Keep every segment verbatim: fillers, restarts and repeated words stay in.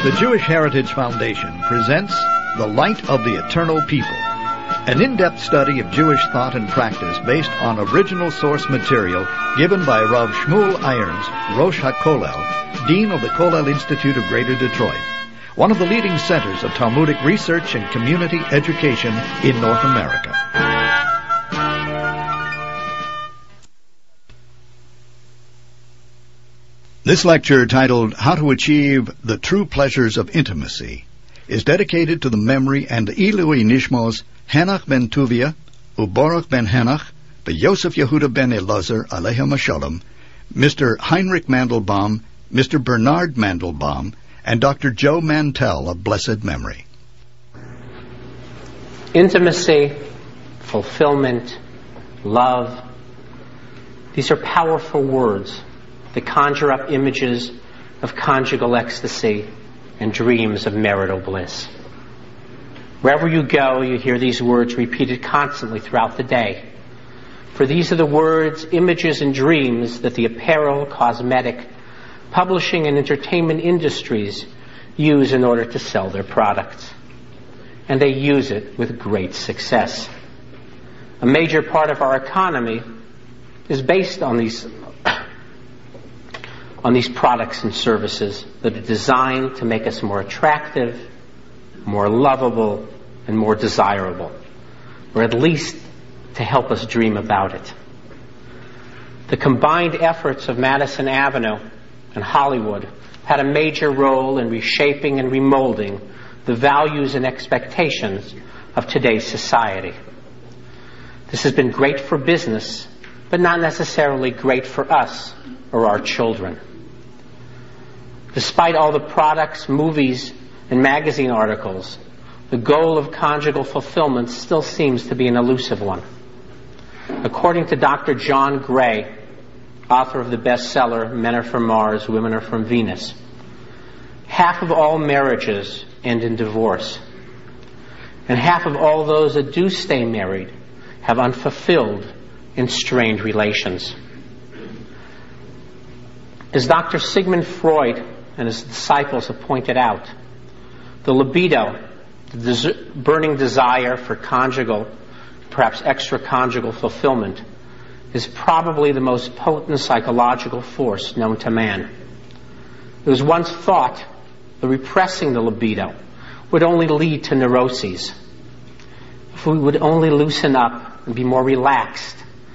The Jewish Heritage Foundation presents The Light of the Eternal People, an in-depth study of Jewish thought and practice based on original source material given by Rav Shmuel Irons, Rosh HaKollel, Dean of the Kollel Institute of Greater Detroit, one of the leading centers of Talmudic research and community education in North America. This lecture, titled How to Achieve the True Pleasures of Intimacy, is dedicated to the memory and Ilui Nishmos Henoch ben Tuvia, Uborach ben Henoch, Yosef Yehuda ben Elazar, Aleichem Shalom, Mister Heinrich Mandelbaum, Mister Bernard Mandelbaum, and Doctor Joe Mantell of blessed memory. Intimacy, fulfillment, love, these are powerful words that conjure up images of conjugal ecstasy and dreams of marital bliss. Wherever you go, you hear these words repeated constantly throughout the day. For these are the words, images, and dreams that the apparel, cosmetic, publishing, and entertainment industries use in order to sell their products. And they use it with great success. A major part of our economy is based on these on these products and services that are designed to make us more attractive, more lovable, and more desirable, or at least to help us dream about it. The combined efforts of Madison Avenue and Hollywood had a major role in reshaping and remolding the values and expectations of today's society. This has been great for business, but not necessarily great for us or our children. Despite all the products, movies, and magazine articles, the goal of conjugal fulfillment still seems to be an elusive one. According to Doctor John Gray, author of the bestseller Men Are From Mars, Women Are From Venus, half of all marriages end in divorce, and half of all those that do stay married have unfulfilled and strained relations. As Doctor Sigmund Freud and his disciples have pointed out, the libido, the des- burning desire for conjugal, perhaps extra-conjugal fulfillment, is probably the most potent psychological force known to man. It was once thought that repressing the libido would only lead to neuroses. If we would only loosen up and be more relaxed,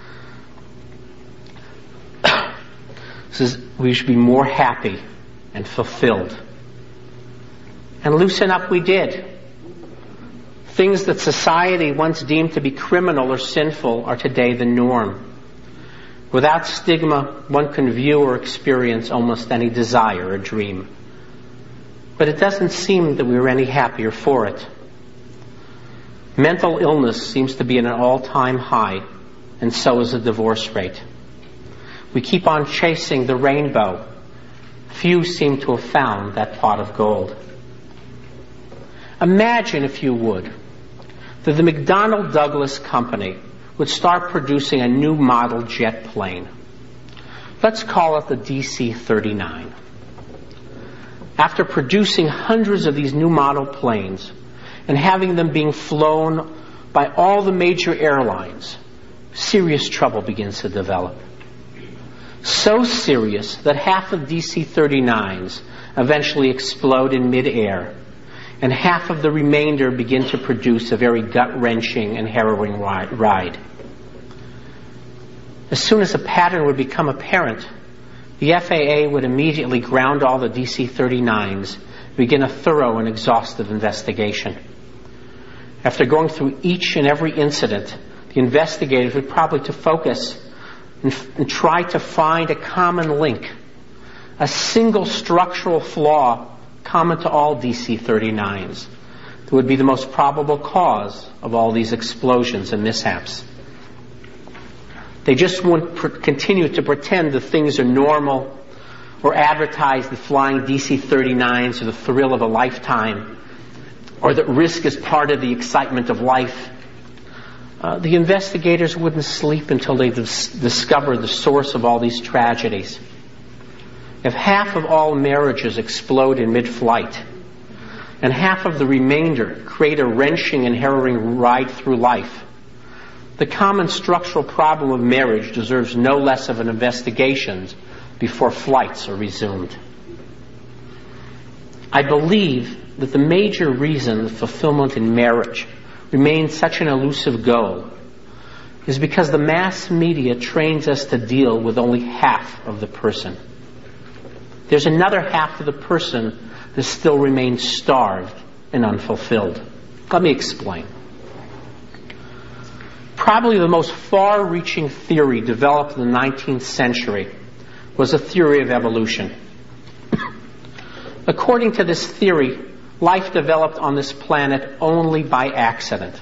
we should be more happy and fulfilled. And loosen up we did. Things that society once deemed to be criminal or sinful are today the norm. Without stigma, one can view or experience almost any desire or dream. But it doesn't seem that we are any happier for it. Mental illness seems to be at an all-time high, and so is the divorce rate. We keep on chasing the rainbow. Few seem to have found that pot of gold. Imagine, if you would, that the McDonnell Douglas Company would start producing a new model jet plane. Let's call it the D C thirty-nine. After producing hundreds of these new model planes and having them being flown by all the major airlines, serious trouble begins to develop. So serious that half of D C thirty-nines eventually explode in midair, and half of the remainder begin to produce a very gut-wrenching and harrowing ride. As soon as a pattern would become apparent, the F A A would immediately ground all the D C thirty-nines, begin a thorough and exhaustive investigation. After going through each and every incident, the investigators would probably to focus and, f- and try to find a common link, a single structural flaw common to all D C thirty-nines that would be the most probable cause of all these explosions and mishaps. They just won't pr- continue to pretend that things are normal or advertise that flying D C thirty-nines are the thrill of a lifetime or that risk is part of the excitement of life. Uh, the investigators wouldn't sleep until they dis- discovered the source of all these tragedies. If half of all marriages explode in mid-flight, and half of the remainder create a wrenching and harrowing ride through life, the common structural problem of marriage deserves no less of an investigation before flights are resumed. I believe that the major reason that fulfillment in marriage remains such an elusive goal is because the mass media trains us to deal with only half of the person. There's another half of the person that still remains starved and unfulfilled. Let me explain. Probably the most far-reaching theory developed in the nineteenth century was a theory of evolution. According to this theory, life developed on this planet only by accident.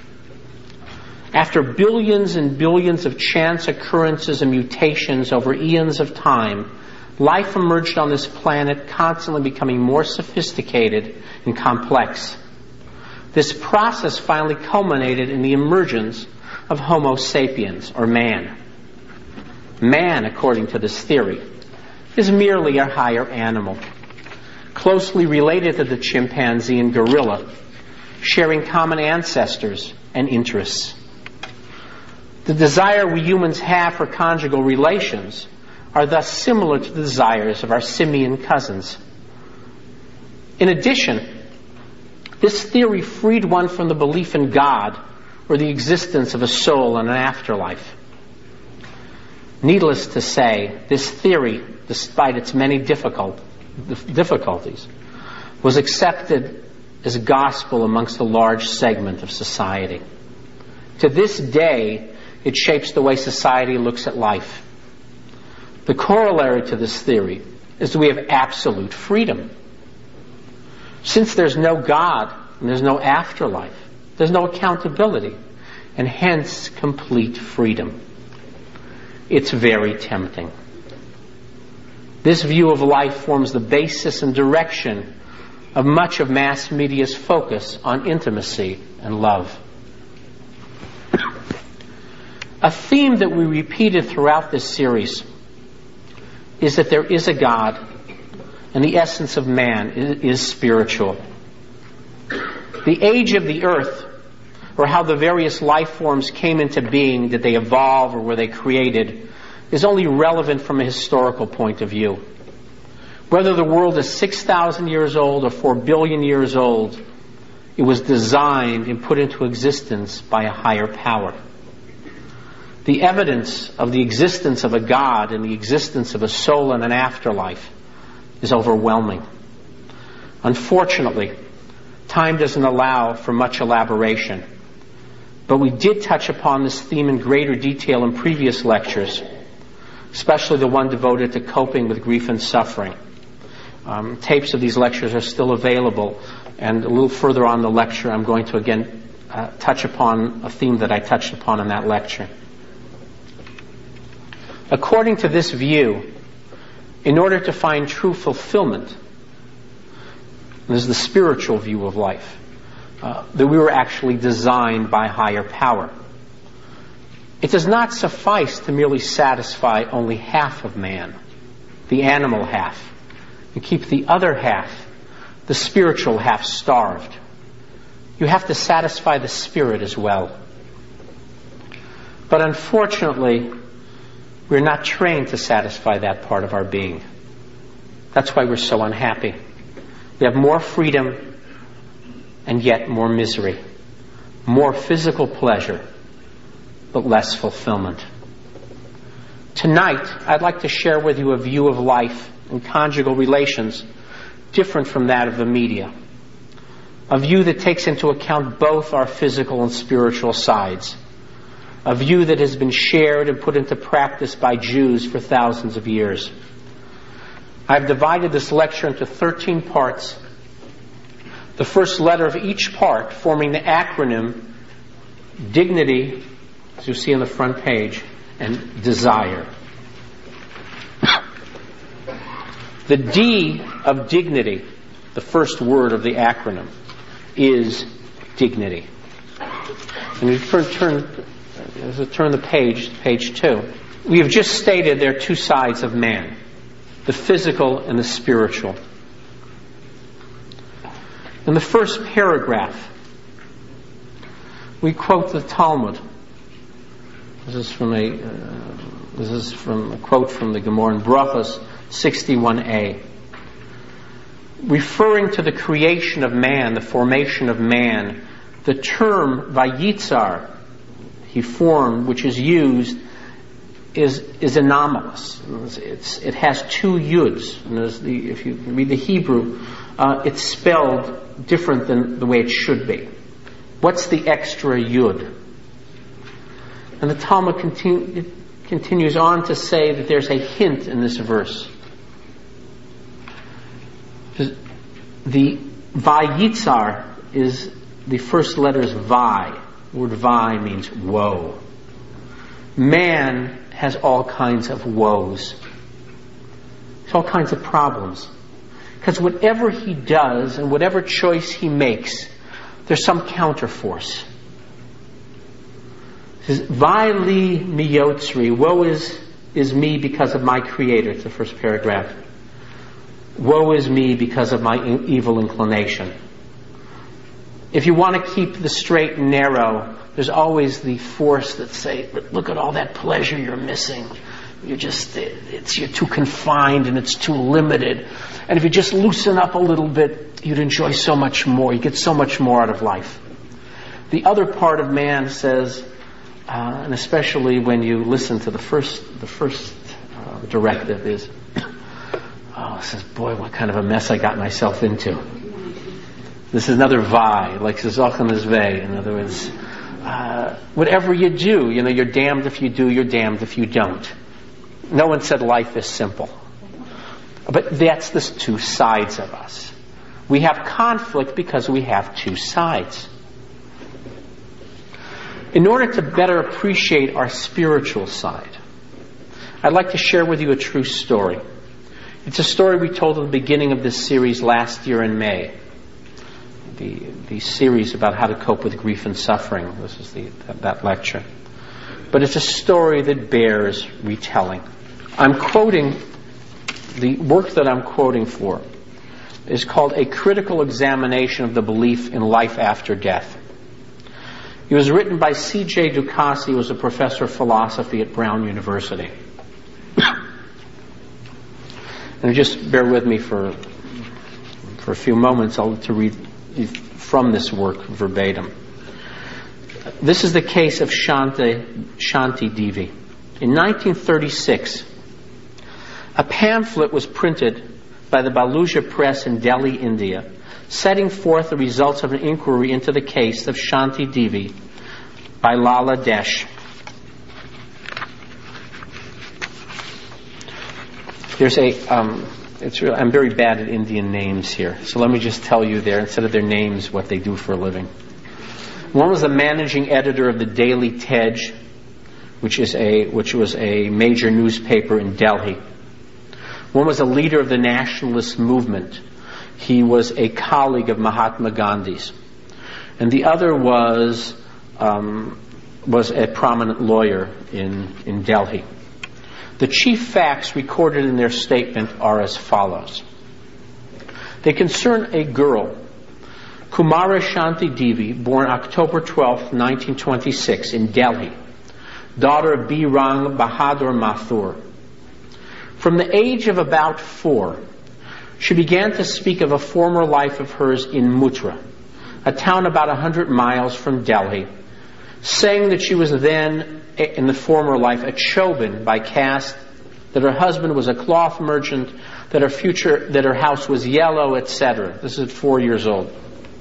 After billions and billions of chance occurrences and mutations over eons of time, life emerged on this planet, constantly becoming more sophisticated and complex. This process finally culminated in the emergence of Homo sapiens, or man. Man, according to this theory, is merely a higher animal, closely related to the chimpanzee and gorilla, sharing common ancestors and interests. The desire we humans have for conjugal relations are thus similar to the desires of our simian cousins. In addition, this theory freed one from the belief in God or the existence of a soul and an afterlife. Needless to say, this theory, despite its many difficult, difficulties, was accepted as gospel amongst a large segment of society. To this day, it shapes the way society looks at life. The corollary to this theory is that we have absolute freedom. Since there's no God and there's no afterlife, there's no accountability, and hence complete freedom. It's very tempting. This view of life forms the basis and direction of much of mass media's focus on intimacy and love. A theme that we repeated throughout this series is that there is a God, and the essence of man is, is spiritual. The age of the earth, or how the various life forms came into being, did they evolve or were they created, is only relevant from a historical point of view. Whether the world is six thousand years old or four billion years old, it was designed and put into existence by a higher power. The evidence of the existence of a God and the existence of a soul and an afterlife is overwhelming. Unfortunately, time doesn't allow for much elaboration, but we did touch upon this theme in greater detail in previous lectures, especially the one devoted to coping with grief and suffering. Um, tapes of these lectures are still available, and a little further on the lecture I'm going to again uh, touch upon a theme that I touched upon in that lecture. According to this view, in order to find true fulfillment, this is the spiritual view of life, uh, that we were actually designed by higher power. It does not suffice to merely satisfy only half of man, the animal half, and keep the other half, the spiritual half, starved. You have to satisfy the spirit as well. But unfortunately, we're not trained to satisfy that part of our being. That's why we're so unhappy. We have more freedom and yet more misery. More physical pleasure, but less fulfillment. Tonight, I'd like to share with you a view of life and conjugal relations different from that of the media. A view that takes into account both our physical and spiritual sides. A view that has been shared and put into practice by Jews for thousands of years. I've divided this lecture into thirteen parts. The first letter of each part forming the acronym Dignity, as you see on the front page, and Desire. The D of dignity, the first word of the acronym, is dignity. And you turn, turn, as I turn the page, page two, we have just stated there are two sides of man, the physical and the spiritual. In the first paragraph, we quote the Talmud. This is from a uh, this is from a quote from the Gemara in Brachos sixty-one a. Referring to the creation of man, the formation of man, the term Vayitzar, he formed, which is used, is is anomalous. It's, it has two yuds. And there's the, if you read the Hebrew, uh, it's spelled different than the way it should be. What's the extra yud? And the Talmud continu- continues on to say that there's a hint in this verse. The Vayitzar is, the first letter is Vi. The word Vi means woe. Man has all kinds of woes. There's all kinds of problems. Because whatever he does and whatever choice he makes, there's some counterforce. It says, Vi li miyotzri, woe is, is me because of my Creator. It's the first paragraph. Woe is me because of my in- evil inclination. If you want to keep the straight and narrow, there's always the force that say, look at all that pleasure you're missing. You're just, it's, you're too confined and it's too limited. And if you just loosen up a little bit, you'd enjoy so much more. You get so much more out of life. The other part of man says, uh, and especially when you listen to the first, the first uh, directive is, oh, it says, boy, what kind of a mess I got myself into. This is another Vi, like Zochem is Vei. In other words, uh, whatever you do, you know, you're damned if you do, you're damned if you don't. No one said life is simple. But that's the two sides of us. We have conflict because we have two sides. In order to better appreciate our spiritual side, I'd like to share with you a true story. It's a story we told at the beginning of this series last year in May. The, the series about how to cope with grief and suffering. This is the, that, that lecture. But it's a story that bears retelling. I'm quoting, the work that I'm quoting for is called A Critical Examination of the Belief in Life After Death. It was written by C J Ducassi, who was a professor of philosophy at Brown University. And just bear with me for for a few moments I'll, to read from this work verbatim. This is the case of Shanti, Shanti Devi. In nineteen thirty-six, a pamphlet was printed by the Baluja Press in Delhi, India, setting forth the results of an inquiry into the case of Shanti Devi by Lala Desh. There's a, um, it's real, I'm very bad at Indian names here, so let me just tell you there, instead of their names, what they do for a living. One was the managing editor of the Daily Tej, which is a, which was a major newspaper in Delhi. One was a leader of the nationalist movement. He was a colleague of Mahatma Gandhi's. And the other was, um, was a prominent lawyer in, in Delhi. The chief facts recorded in their statement are as follows. They concern a girl, Kumara Shanti Devi, born October twelfth, nineteen twenty-six, in Delhi, daughter of Birang Bahadur Mathur. From the age of about four, she began to speak of a former life of hers in Mutra, a town about a hundred miles from Delhi, saying that she was then, in the former life, a Chaubin by caste, that her husband was a cloth merchant, that her future, that her house was yellow, et cetera. This is at four years old.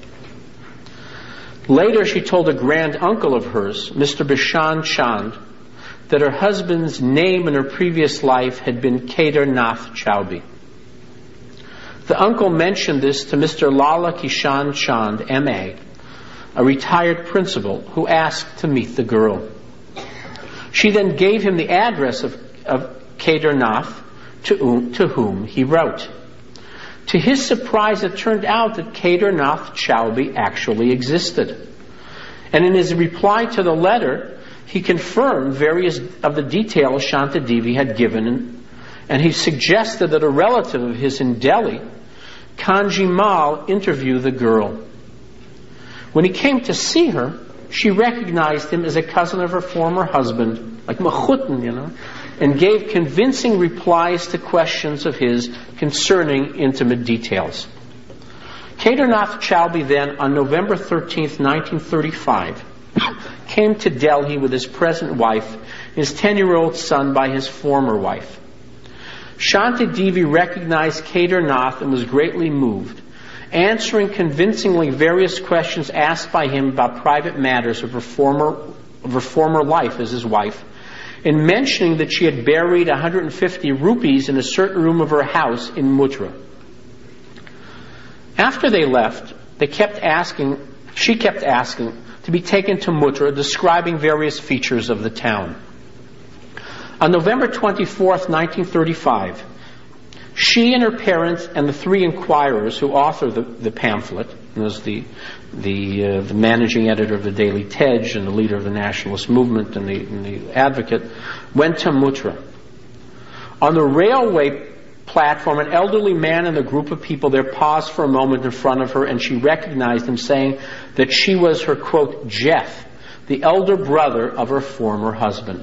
Later, she told a grand uncle of hers, Mister Bishan Chand, that her husband's name in her previous life had been Kedar Nath Chaubey. The uncle mentioned this to Mister Lala Kishan Chand, M A, a retired principal, who asked to meet the girl. She then gave him the address of, of Kedar Nath, to, um, to whom he wrote. To his surprise, it turned out that Kedar Nath Chaubey actually existed. And in his reply to the letter, he confirmed various of the details Shanti Devi had given, and he suggested that a relative of his in Delhi, Kanji Mal interview the girl. When he came to see her, she recognized him as a cousin of her former husband, like Machutin, you know, and gave convincing replies to questions of his concerning intimate details. Kedarnath Chaubey then, on November thirteenth, nineteen thirty-five, came to Delhi with his present wife, his ten-year-old son by his former wife. Shanta Devi recognized Kedarnath and was greatly moved, answering convincingly various questions asked by him about private matters of her former, of her former life as his wife, and mentioning that she had buried one hundred fifty rupees in a certain room of her house in Mutra. After they left, they kept asking, she kept asking to be taken to Mutra, describing various features of the town. On November twenty-fourth, nineteen thirty-five, she and her parents and the three inquirers who authored the, the pamphlet, was the the, uh, the managing editor of the Daily Tej and the leader of the nationalist movement and the, and the advocate, went to Mutra. On the railway platform, an elderly man and a group of people there paused for a moment in front of her, and she recognized him, saying that she was her, quote, Jeff, the elder brother of her former husband.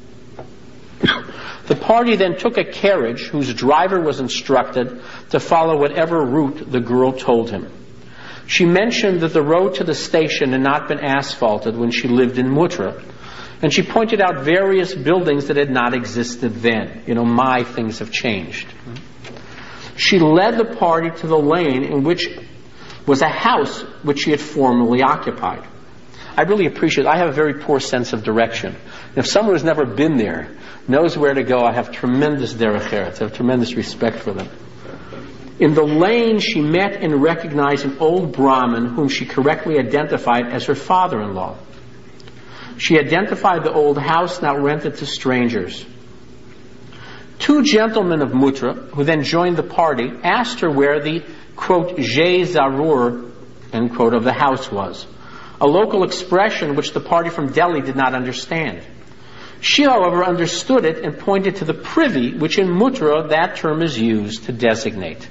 The party then took a carriage whose driver was instructed to follow whatever route the girl told him. She mentioned that the road to the station had not been asphalted when she lived in Mutra, and she pointed out various buildings that had not existed then. You know, my things have changed. She led the party to the lane in which was a house which she had formerly occupied. I really appreciate it. I have a very poor sense of direction. If someone who's never been there knows where to go, I have tremendous derech eretz. I have tremendous respect for them. In the lane, she met and recognized an old Brahmin whom she correctly identified as her father-in-law. She identified the old house now rented to strangers. Two gentlemen of Mutra, who then joined the party, asked her where the, quote, Jay Zarur, end quote, of the house was, a local expression which the party from Delhi did not understand. She, however, understood it and pointed to the privy, which in Mutra that term is used to designate.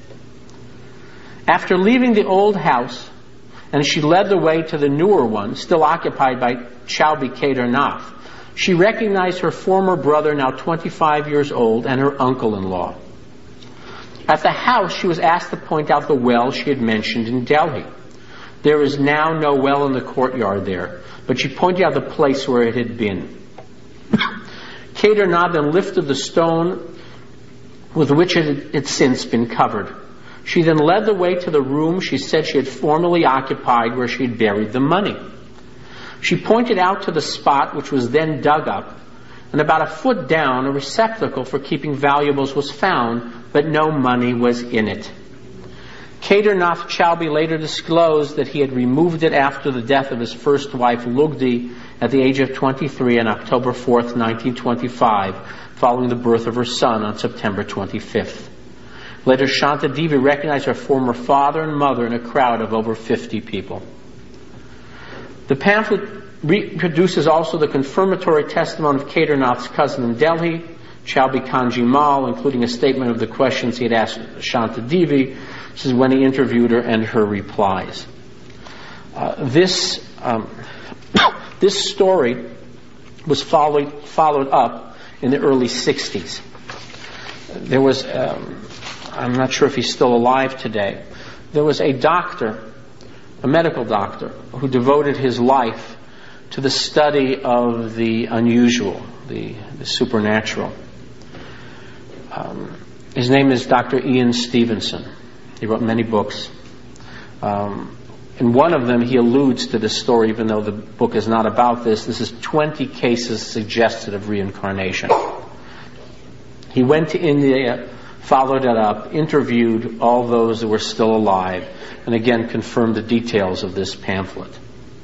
After leaving the old house, and she led the way to the newer one, still occupied by Chaubey Kedarnath, she recognized her former brother, now twenty-five years old, and her uncle-in-law. At the house, she was asked to point out the well she had mentioned in Delhi. There is now no well in the courtyard there, but she pointed out the place where it had been. Kedarnath then lifted the stone with which it had since been covered. She then led the way to the room she said she had formerly occupied, where she had buried the money. She pointed out to the spot, which was then dug up, and about a foot down, a receptacle for keeping valuables was found, but no money was in it. Kedarnath Chaubey later disclosed that he had removed it after the death of his first wife, Lugdi, at the age of twenty-three on October fourth, nineteen twenty-five, following the birth of her son on September twenty-fifth. Later, Shanta Devi recognized her former father and mother in a crowd of over fifty people. The pamphlet reproduces also the confirmatory testimony of Kedarnath's cousin in Delhi, Chaubey Kanji Mal, including a statement of the questions he had asked Shanta Devi. This is when he interviewed her and her replies. Uh, this um, this story was followed followed up in the early sixties. There was, um, I'm not sure if he's still alive today, there was a doctor, a medical doctor, who devoted his life to the study of the unusual, the, the supernatural. Um, his name is Doctor Ian Stevenson. He wrote many books. Um, in one of them, he alludes to this story, even though the book is not about this. This is twenty cases suggested of reincarnation. He went to India, followed it up, interviewed all those that were still alive, and again confirmed the details of this pamphlet.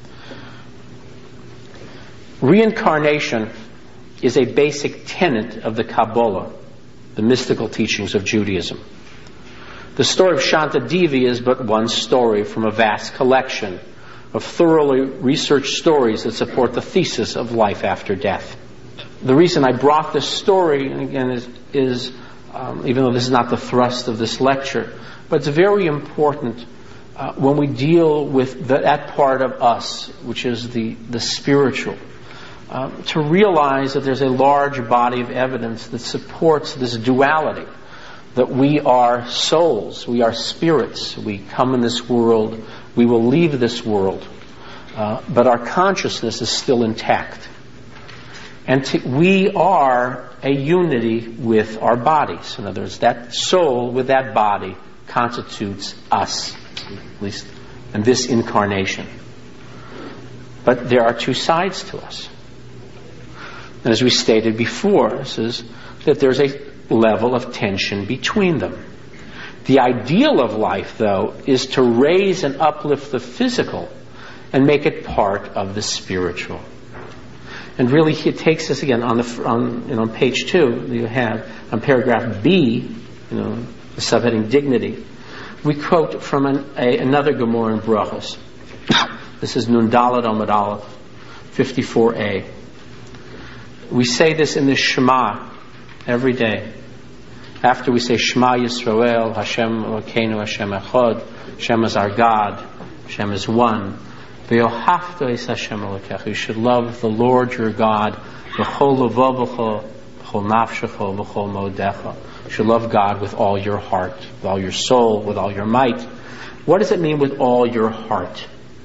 Reincarnation is a basic tenet of the Kabbalah, the mystical teachings of Judaism. The story of Shanta Devi is but one story from a vast collection of thoroughly researched stories that support the thesis of life after death. The reason I brought this story, again, is, is um, even though this is not the thrust of this lecture, but it's very important uh, when we deal with the, that part of us, which is the, the spiritual, um, to realize that there's a large body of evidence that supports this duality, that we are souls, we are spirits, we come in this world, we will leave this world, uh, but our consciousness is still intact. And to, we are a unity with our bodies. In other words, that soul with that body constitutes us, at least in this incarnation. But there are two sides to us. And as we stated before, this is that there's a level of tension between them. The ideal of life, though, is to raise and uplift the physical and make it part of the spiritual. And really, it takes us again on the on you know on page two. You have on paragraph B, you know, the subheading dignity. We quote from an, a, another Gemara in Brachos. This is Nun Daled Amud Aleph, fifty-four a. We say this in the Shema every day. After we say Shema Yisrael, Hashem Elokeinu, Hashem Echad, Hashem is our God, Hashem is one. V'yohavta es Hashem Elokecha. You should love the Lord your God, v'chol levavecha, v'chol nafshecha, v'chol modecha. You should love God with all your heart, with all your soul, with all your might. What does it mean with all your heart?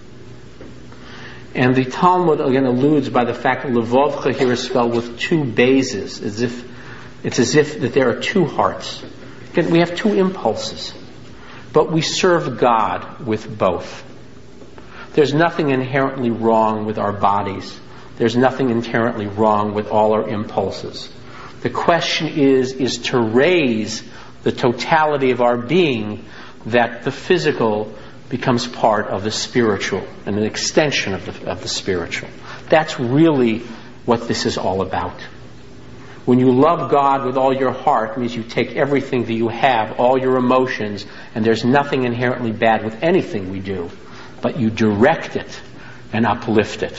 And the Talmud again alludes by the fact that levavcha here is spelled with two bases, as if it's as if that there are two hearts. Again, we have two impulses, but we serve God with both. There's nothing inherently wrong with our bodies. There's nothing inherently wrong with all our impulses. The question is, is to raise the totality of our being that the physical becomes part of the spiritual and an extension of the, of the spiritual. That's really what this is all about. When you love God with all your heart, it means you take everything that you have, all your emotions, and there's nothing inherently bad with anything we do, but you direct it and uplift it.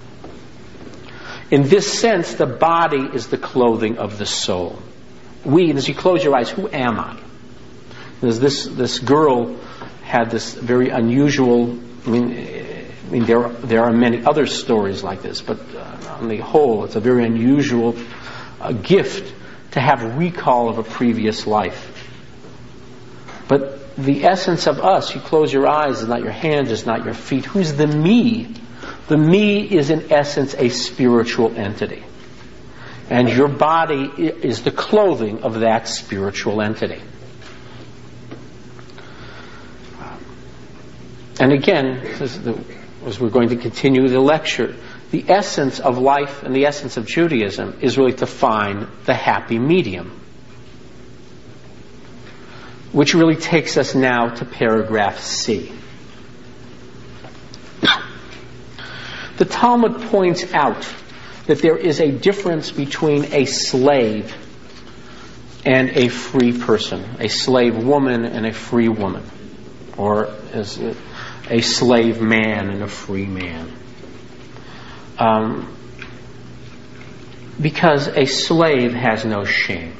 In this sense, the body is the clothing of the soul. We, and as you close your eyes, who am I? There's this this girl had this very unusual, I mean, I mean there, there are many other stories like this, but uh, on the whole, it's a very unusual uh, gift to have recall of a previous life. But the essence of us, you close your eyes, is not your hands, it's not your feet. Who's the me? The me is in essence a spiritual entity. And your body is the clothing of that spiritual entity. And again, as we're going to continue the lecture, the essence of life and the essence of Judaism is really to find the happy medium. Which really takes us now to paragraph C. The Talmud points out that there is a difference between a slave and a free person, a slave woman and a free woman, or as a slave man and a free man. Um, because a slave has no shame.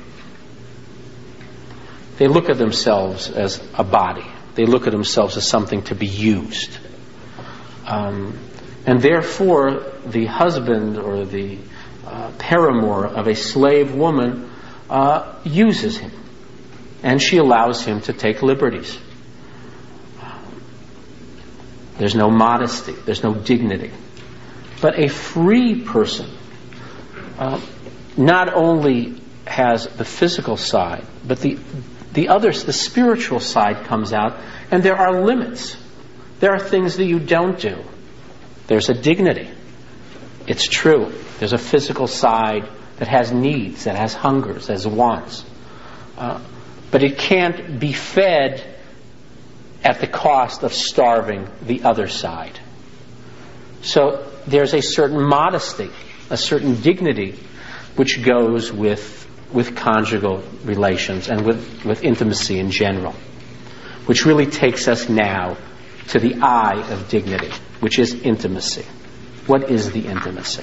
They look at themselves as a body. They look at themselves as something to be used. Um, and therefore, the husband or the uh, paramour of a slave woman uh, uses him. And she allows him to take liberties. There's no modesty. There's no dignity. But a free person uh, not only has the physical side, but the the other, the spiritual side comes out, and there are limits. There are things that you don't do. There's a dignity. It's true. There's a physical side that has needs, that has hungers, that has wants. Uh, but it can't be fed at the cost of starving the other side. So there's a certain modesty, a certain dignity, which goes with with conjugal relations and with, with intimacy in general, which really takes us now to the eye of dignity, which is intimacy. What is the intimacy?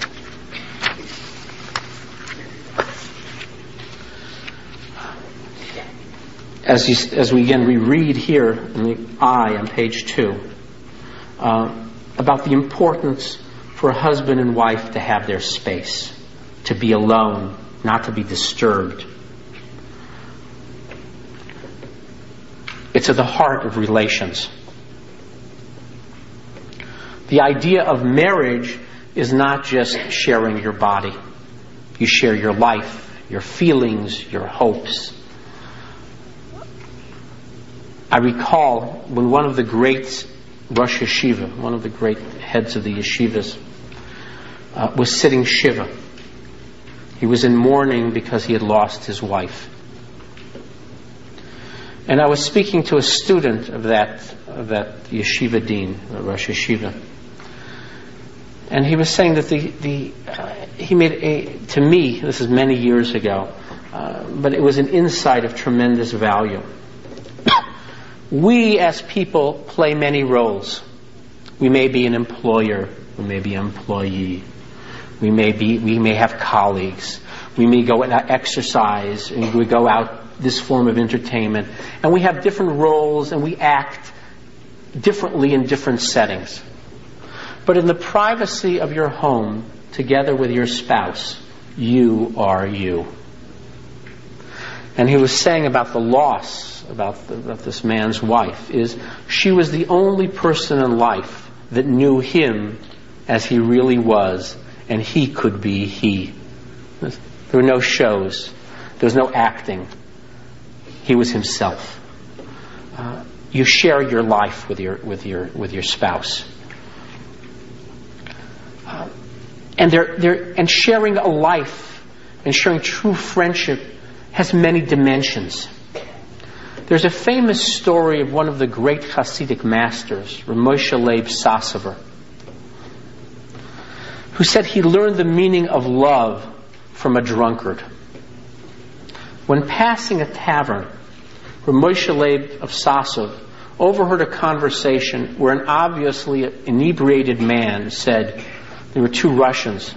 as, you, as we again we read here in the I on page two, uh, about the importance for a husband and wife to have their space, to be alone, not to be disturbed. It's at the heart of relations. The idea of marriage is not just sharing your body. You share your life, your feelings, your hopes. I recall when one of the great Rosh Yeshiva, one of the great heads of the yeshivas, uh, was sitting Shiva. He was in mourning because he had lost his wife. And I was speaking to a student of that of that yeshiva dean, Rosh Yeshiva, and he was saying that the the uh, he made a to me, this is many years ago, uh, but it was an insight of tremendous value. We as people play many roles. We may be an employer, we may be an employee, we may be we may have colleagues, we may go and exercise, and we go out this form of entertainment, and we have different roles and we act differently in different settings. But in the privacy of your home, together with your spouse, you are you. And he was saying about the loss about, the, about this man's wife is she was the only person in life that knew him as he really was, and he could be he. There were no shows. There was no acting. He was himself. Uh, you share your life with your with your with your spouse, uh, and there there and sharing a life and sharing true friendship has many dimensions. There's a famous story of one of the great Hasidic masters, Moshe Leib Sasover, who said he learned the meaning of love from a drunkard. When passing a tavern, Moshe Leib of Sasov overheard a conversation where an obviously inebriated man said, there were two Russians,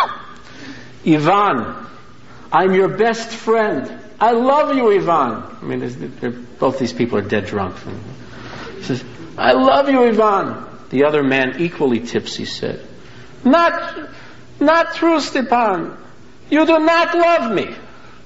Ivan, I'm your best friend. I love you, Ivan. I mean, both these people are dead drunk. He says, I love you, Ivan. The other man, equally tipsy, said, Not, not true, Stepan. You do not love me.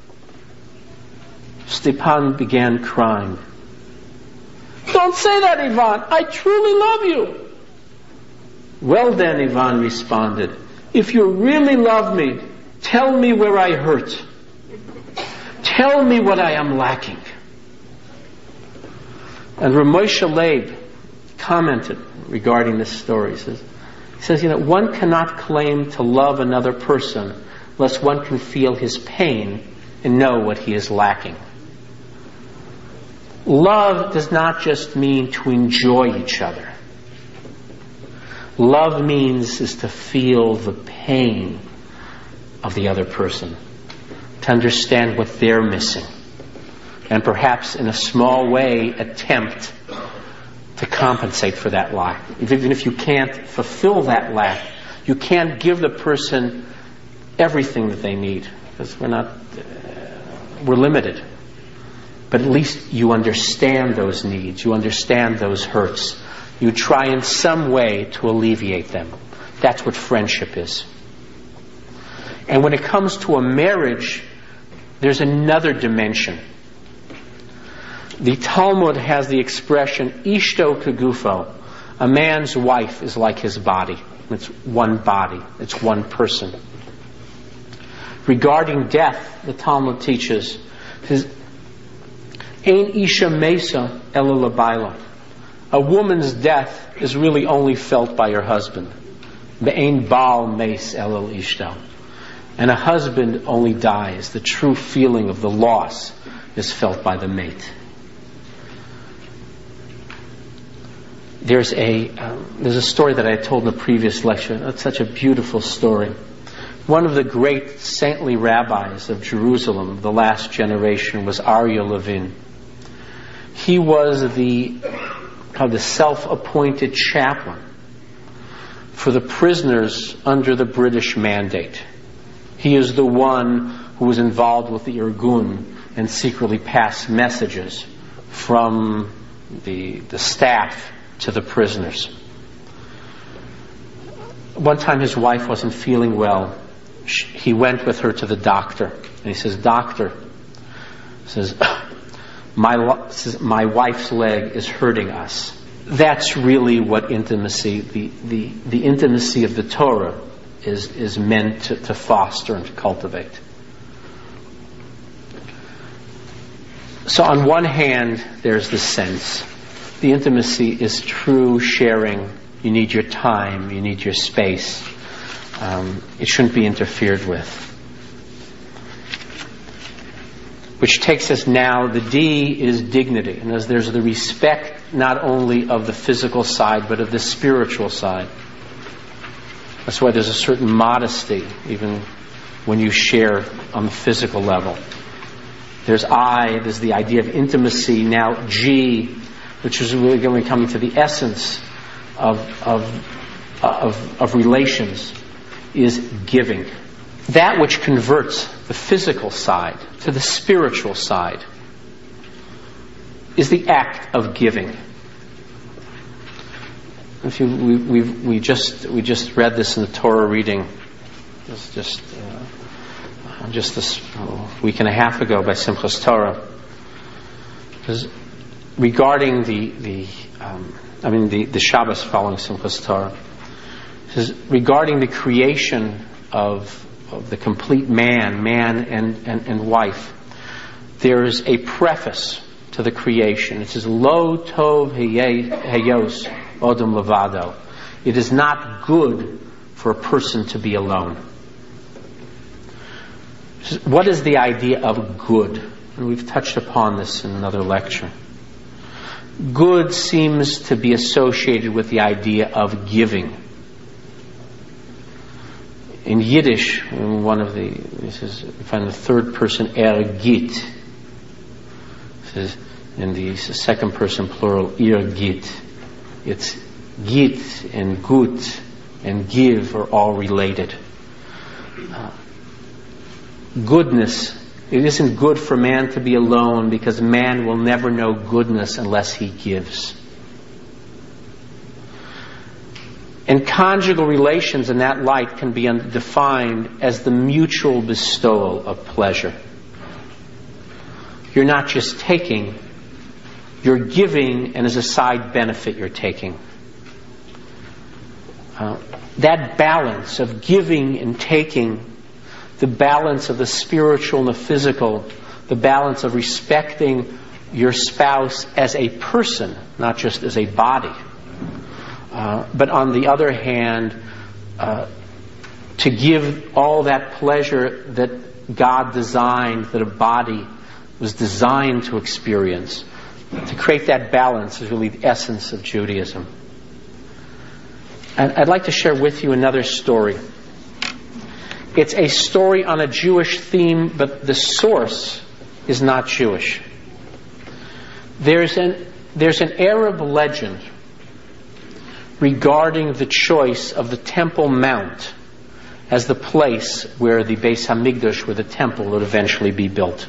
Stepan began crying. Don't say that, Ivan. I truly love you. Well then, Ivan responded, if you really love me, tell me where I hurt. Tell me what I am lacking. And Moshe Leib commented regarding this story. He says, he says, you know, one cannot claim to love another person unless one can feel his pain and know what he is lacking. Love does not just mean to enjoy each other. Love means is to feel the pain of the other person, to understand what they're missing, and perhaps in a small way attempt to compensate for that lack. Even if you can't fulfill that lack, you can't give the person everything that they need, because we're not, uh, we're limited. But at least you understand those needs, you understand those hurts. You try in some way to alleviate them. That's what friendship is. And when it comes to a marriage, there's another dimension. The Talmud has the expression, Ishto kegufo. A man's wife is like his body. It's one body. It's one person. Regarding death, the Talmud teaches, says, Ein isha mesa ela labaila. A woman's death is really only felt by her husband. Be'ein baal mes ela ishto. And a husband only dies. The true feeling of the loss is felt by the mate. There's a um, there's a story that I told in a previous lecture. That's such a beautiful story. One of the great saintly rabbis of Jerusalem, the last generation, was Aryeh Levin. He was the called the self-appointed chaplain for the prisoners under the British mandate. He is the one who was involved with the Irgun and secretly passed messages from the, the staff to the prisoners. One time his wife wasn't feeling well. He went with her to the doctor, and he says, "Doctor," says, my, says, "my wife's leg is hurting us." That's really what intimacy, the, the, the intimacy of the Torah is, is meant to, to foster and to cultivate. So on one hand, there's the sense. The intimacy is true sharing. You need your time. You need your space. Um, it shouldn't be interfered with. Which takes us now, the D is dignity. And as there's the respect not only of the physical side, but of the spiritual side. That's why there's a certain modesty, even when you share on the physical level. There's I, there's the idea of intimacy. Now G, which is really going to come to the essence of, of, of, of relations, is giving. That which converts the physical side to the spiritual side is the act of giving. If you, we, we, we just we just read this in the Torah reading, it's just uh, just this week and a half ago by Simchas Torah. Because regarding the the um, I mean the, the Shabbos following Simchas Torah, it says regarding the creation of of the complete man, man and, and, and wife, there is a preface to the creation. It says, Lo tov heyos odom levado. It is not good for a person to be alone. What is the idea of good? And we've touched upon this in another lecture. Good seems to be associated with the idea of giving. In Yiddish, one of the, this is, you find the third person, er git. This is in the second person plural, ir git. It's git and gut and give are all related. Uh, goodness, it isn't good for man to be alone because man will never know goodness unless he gives. And conjugal relations in that light can be defined as the mutual bestowal of pleasure. You're not just taking, you're giving, and as a side benefit you're taking. Uh, that balance of giving and taking, the balance of the spiritual and the physical, the balance of respecting your spouse as a person, not just as a body. Uh, but on the other hand, uh, to give all that pleasure that God designed, that a body was designed to experience, to create that balance is really the essence of Judaism. And I'd like to share with you another story. It's a story on a Jewish theme, but the source is not Jewish. There's an, there's an Arab legend regarding the choice of the Temple Mount as the place where the Beis Hamikdash, where the temple would eventually be built.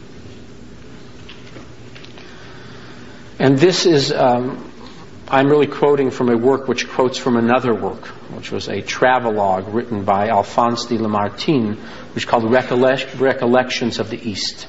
And this is, um, I'm really quoting from a work which quotes from another work, which was a travelogue written by Alphonse de Lamartine, which is called Recollect- Recollections of the East.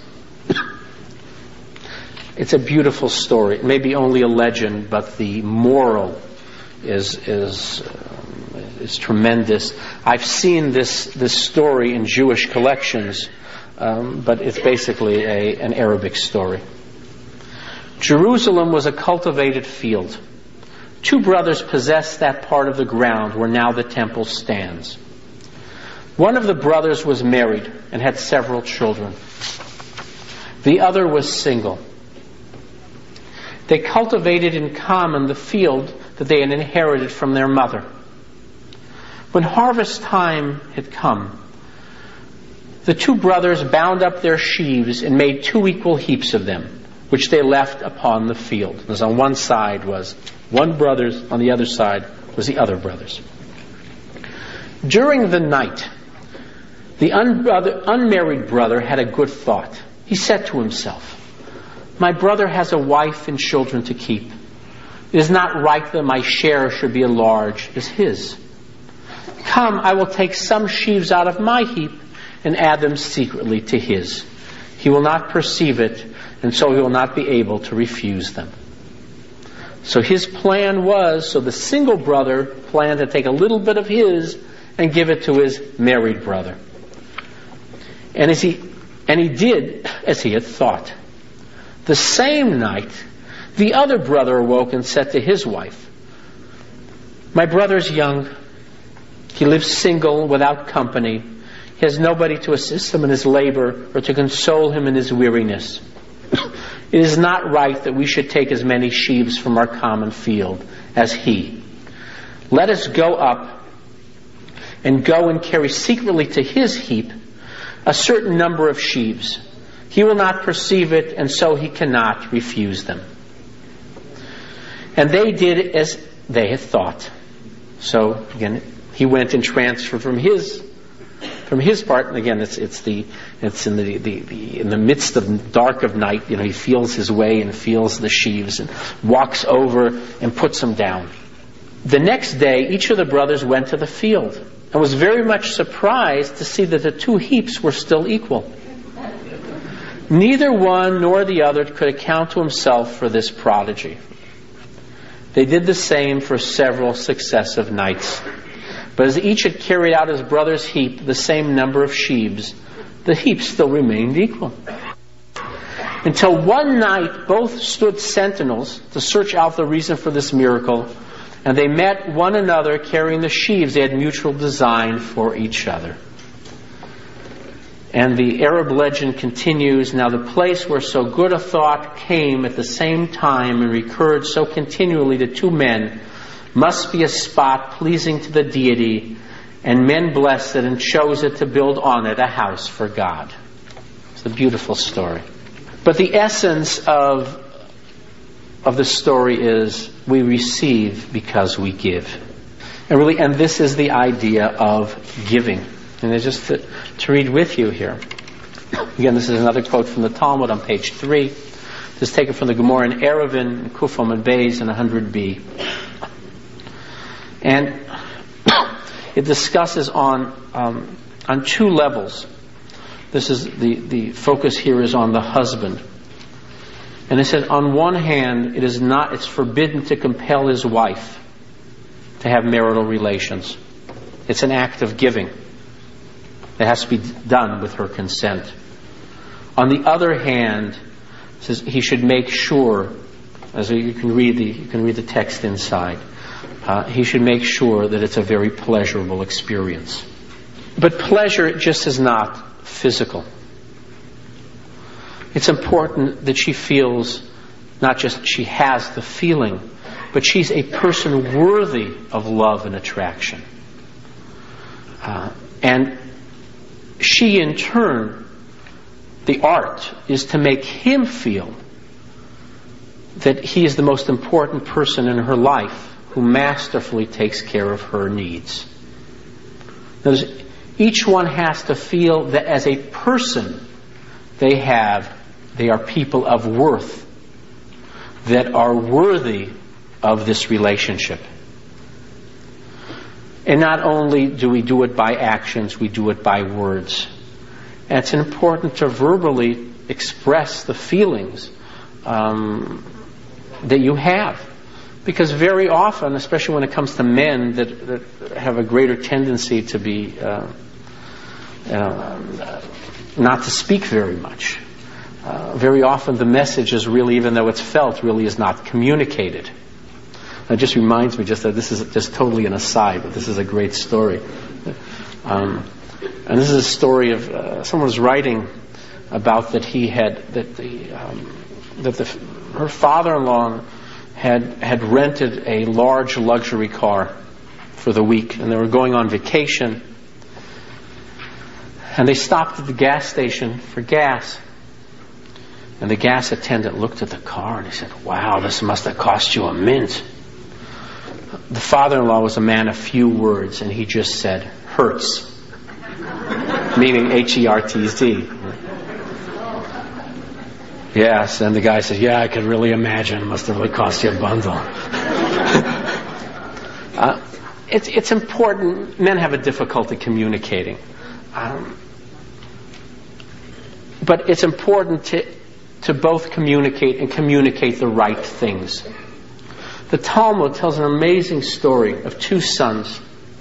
It's a beautiful story. It may be only a legend, but the moral is is um, is tremendous. I've seen this this story in Jewish collections, um, but it's basically a an Arabic story. Jerusalem was a cultivated field. Two brothers possessed that part of the ground where now the temple stands. One of the brothers was married and had several children. The other was single. They cultivated in common the field that they had inherited from their mother. When harvest time had come, the two brothers bound up their sheaves and made two equal heaps of them, which they left upon the field. Because on one side was one brother's, on the other side was the other brother's. During the night, the un- brother, unmarried brother had a good thought. He said to himself, My brother has a wife and children to keep. It is not right that my share should be as large as his. Come, I will take some sheaves out of my heap and add them secretly to his. He will not perceive it, and so he will not be able to refuse them. So his plan was, so the single brother planned to take a little bit of his and give it to his married brother. And as he, and he did as he had thought. The same night, the other brother awoke and said to his wife, my brother's young. He lives single, without company. He has nobody to assist him in his labor or to console him in his weariness. It is not right that we should take as many sheaves from our common field as he. Let us go up and go and carry secretly to his heap a certain number of sheaves. He will not perceive it, and so he cannot refuse them. And they did as they had thought. So, again, he went and transferred from his from his part. And again, it's it's the it's in the, the, the in the midst of the dark of night. You know, he feels his way and feels the sheaves and walks over and puts them down. The next day, each of the brothers went to the field and was very much surprised to see that the two heaps were still equal. Neither one nor the other could account to himself for this prodigy. They did the same for several successive nights. But as each had carried out his brother's heap, the same number of sheaves, the heap still remained equal. Until one night both stood sentinels to search out the reason for this miracle, and they met one another carrying the sheaves they had mutual design for each other. And the Arab legend continues, now the place where so good a thought came at the same time and recurred so continually to two men must be a spot pleasing to the deity, and men blessed it and chose it to build on it a house for God. It's a beautiful story. But the essence of, of the story is we receive because we give. And really, and this is the idea of giving. And just to, to read with you here. Again, this is another quote from the Talmud on page three. This is taken from the Gemara in Eruvin, Kufam and Beis, and one hundred b. And it discusses on um, on two levels. This is the, the focus here is on the husband. And it said, on one hand, it is not it's forbidden to compel his wife to have marital relations. It's an act of giving. It has to be done with her consent. On the other hand, it says he should make sure, as you can read the you can read the text inside. Uh, he should make sure that it's a very pleasurable experience. But pleasure just is not physical. It's important that she feels not just that she has the feeling, but she's a person worthy of love and attraction. Uh, and she, in turn, the art is to make him feel that he is the most important person in her life, who masterfully takes care of her needs. Notice, each one has to feel that as a person, they have, they are people of worth, that are worthy of this relationship. And not only do we do it by actions, we do it by words. And it's important to verbally express the feelings um, that you have. Because very often, especially when it comes to men that, that have a greater tendency to be, uh, uh, not to speak very much, uh, very often the message is really, even though it's felt, really is not communicated. It just reminds me just that this is just totally an aside, but this is a great story. Um, and this is a story of uh, someone was writing about that he had that the um, that the her father-in-law had had rented a large luxury car for the week, and they were going on vacation. And they stopped at the gas station for gas. And the gas attendant looked at the car and he said, "Wow, this must have cost you a mint." The father-in-law was a man of few words, and he just said, "Hertz," meaning H E R T Z. Yes, and the guy says, yeah, I could really imagine. It must have really cost you a bundle. uh, it's, it's important. Men have a difficulty communicating. Um, but it's important to, to both communicate and communicate the right things. The Talmud tells an amazing story of two sons.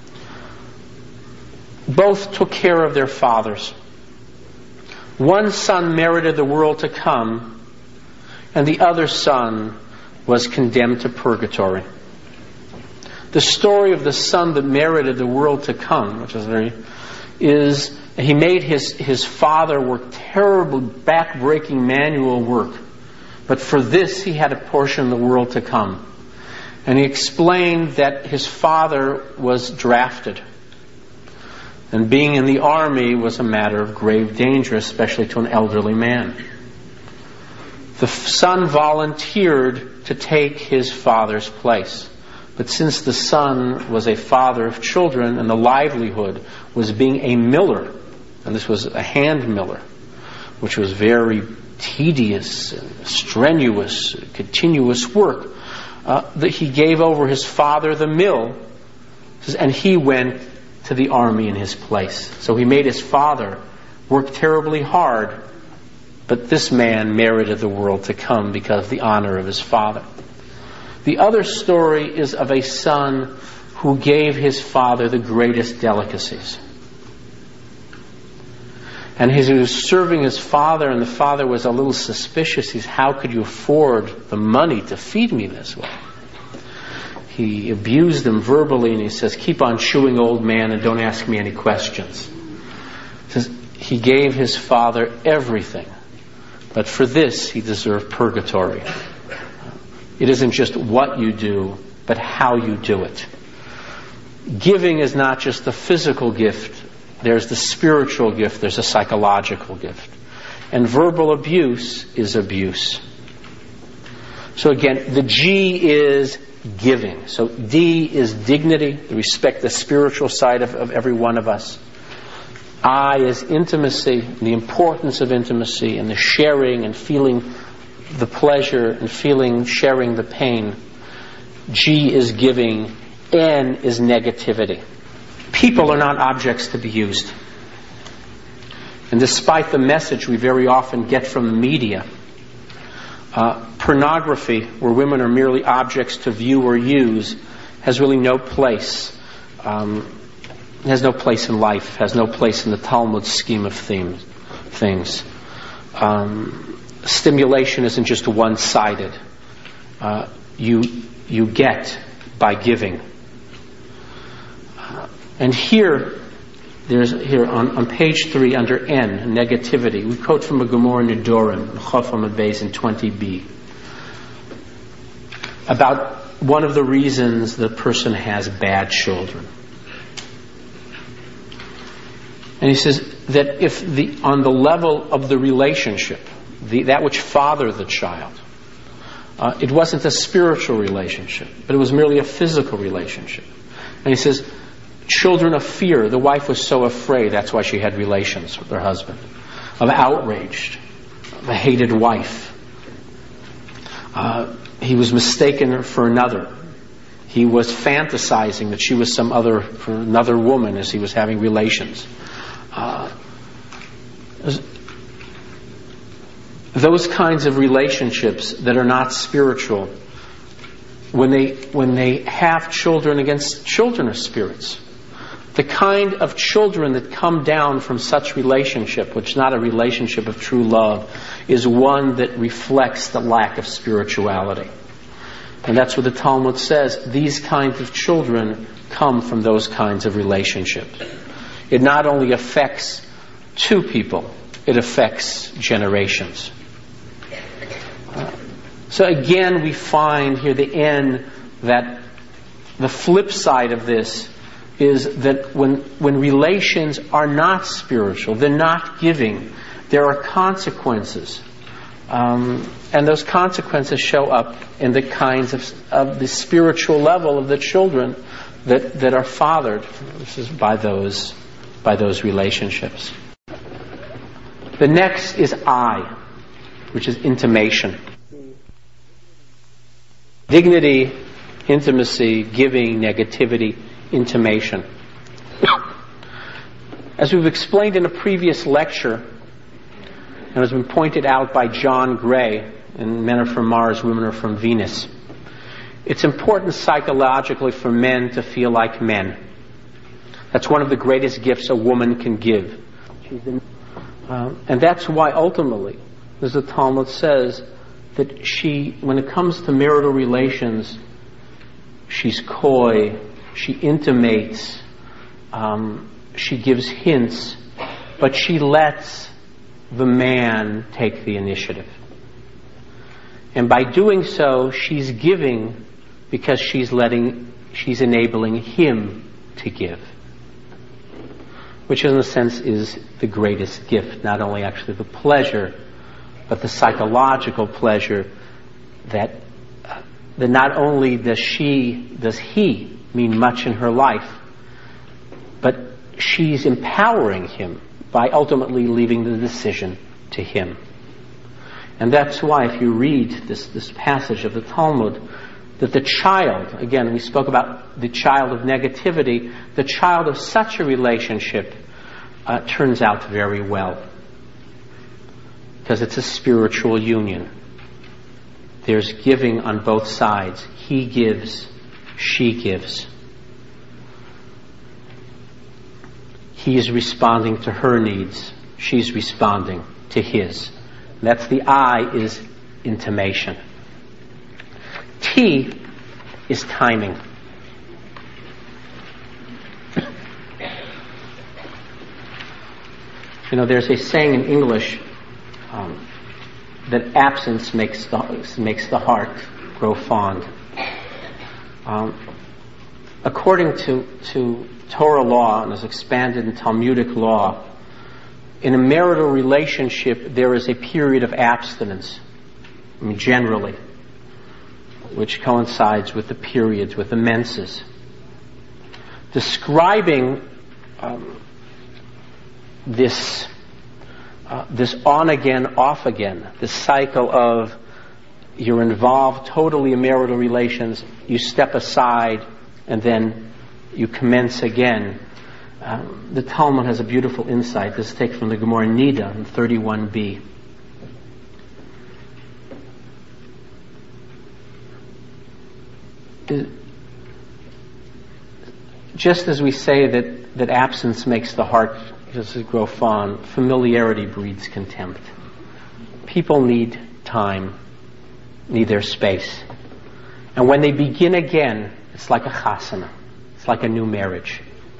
Both took care of their fathers. One son merited the world to come, and the other son was condemned to purgatory. The story of the son that merited the world to come, which is very, is he made his, his father work terrible, back-breaking manual work. But for this, he had a portion of the world to come. And he explained that his father was drafted. And being in the army was a matter of grave danger, especially to an elderly man. The son volunteered to take his father's place. But since the son was a father of children and the livelihood was being a miller, and this was a hand miller, which was very tedious, and strenuous, continuous work, uh, that he gave over his father the mill, and he went to the army in his place. So he made his father work terribly hard, but this man merited the world to come because of the honor of his father. The other story is of a son who gave his father the greatest delicacies. And as he was serving his father, and the father was a little suspicious, he said, how could you afford the money to feed me this way? He abused him verbally, and he says, keep on chewing, old man, and don't ask me any questions. He says, he gave his father everything, but for this he deserved purgatory. It isn't just what you do, but how you do it. Giving is not just the physical gift. There's the spiritual gift. There's a psychological gift. And verbal abuse is abuse. So again, the G is giving. So D is dignity, the respect, the spiritual side of, of every one of us. I is intimacy, the importance of intimacy and the sharing and feeling the pleasure and feeling, sharing the pain. G is giving. N is negativity. People are not objects to be used. And despite the message we very often get from the media, uh, pornography, where women are merely objects to view or use, has really no place. Um, has no place in life, has no place in the Talmud scheme of themes, things. Um, stimulation isn't just one-sided. Uh, you you get by giving. Uh, and here, there's here on, on page three under N, negativity. We quote from a Gemara Nedorim, Chof Amud Beis in twenty b, about one of the reasons the person has bad children. And he says that if the on the level of the relationship, the, that which fathered the child, uh, it wasn't a spiritual relationship, but it was merely a physical relationship. And he says, children of fear, the wife was so afraid, that's why she had relations with her husband, of outraged, of a hated wife. Uh, he was mistaken for another. He was fantasizing that she was some other, for another woman as he was having relations. Uh, those kinds of relationships that are not spiritual, when they when they have children against children of spirits, the kind of children that come down from such relationship, which is not a relationship of true love, is one that reflects the lack of spirituality. And that's what the Talmud says. These kinds of children come from those kinds of relationships. It not only affects two people, it affects generations. Uh, so again, we find here the end that the flip side of this is that when when relations are not spiritual, they're not giving, there are consequences. Um, and those consequences show up in the kinds of, of the spiritual level of the children that, that are fathered. This is by those by those relationships. The next is I. which is intimation. Dignity, intimacy, giving, negativity, intimation. As we've explained in a previous lecture, and has been pointed out by John Gray in Men Are From Mars, Women Are From Venus, it's important psychologically for men to feel like men. That's one of the greatest gifts a woman can give. Uh, and that's why ultimately, as the Talmud says, that she, when it comes to marital relations, she's coy, she intimates, um, she gives hints, but she lets the man take the initiative. And by doing so, she's giving because she's letting, she's enabling him to give. Which in a sense is the greatest gift, not only actually the pleasure, but the psychological pleasure that, uh, that not only does she, does he mean much in her life, but she's empowering him by ultimately leaving the decision to him. And that's why if you read this, this passage of the Talmud, that the child, again, we spoke about the child of negativity, the child of such a relationship uh, turns out very well. Because it's a spiritual union. There's giving on both sides. He gives, she gives. He is responding to her needs. She's responding to his. And that's the I is intimation. T is timing. You know, there's a saying in English um, that absence makes the, makes the heart grow fond. Um, according to, to Torah law, and is expanded in Talmudic law, in a marital relationship there is a period of abstinence, I mean, generally, which coincides with the periods, with the menses. Describing um, this uh, this on again, off again, this cycle of you're involved totally in marital relations, you step aside, and then you commence again. Um, the Talmud has a beautiful insight. This is taken from the Gemara Nida in thirty-one b. Just as we say that, that absence makes the heart just grow fond, familiarity breeds contempt. People need time, need their space. And when they begin again, it's like a chasana. It's like a new marriage.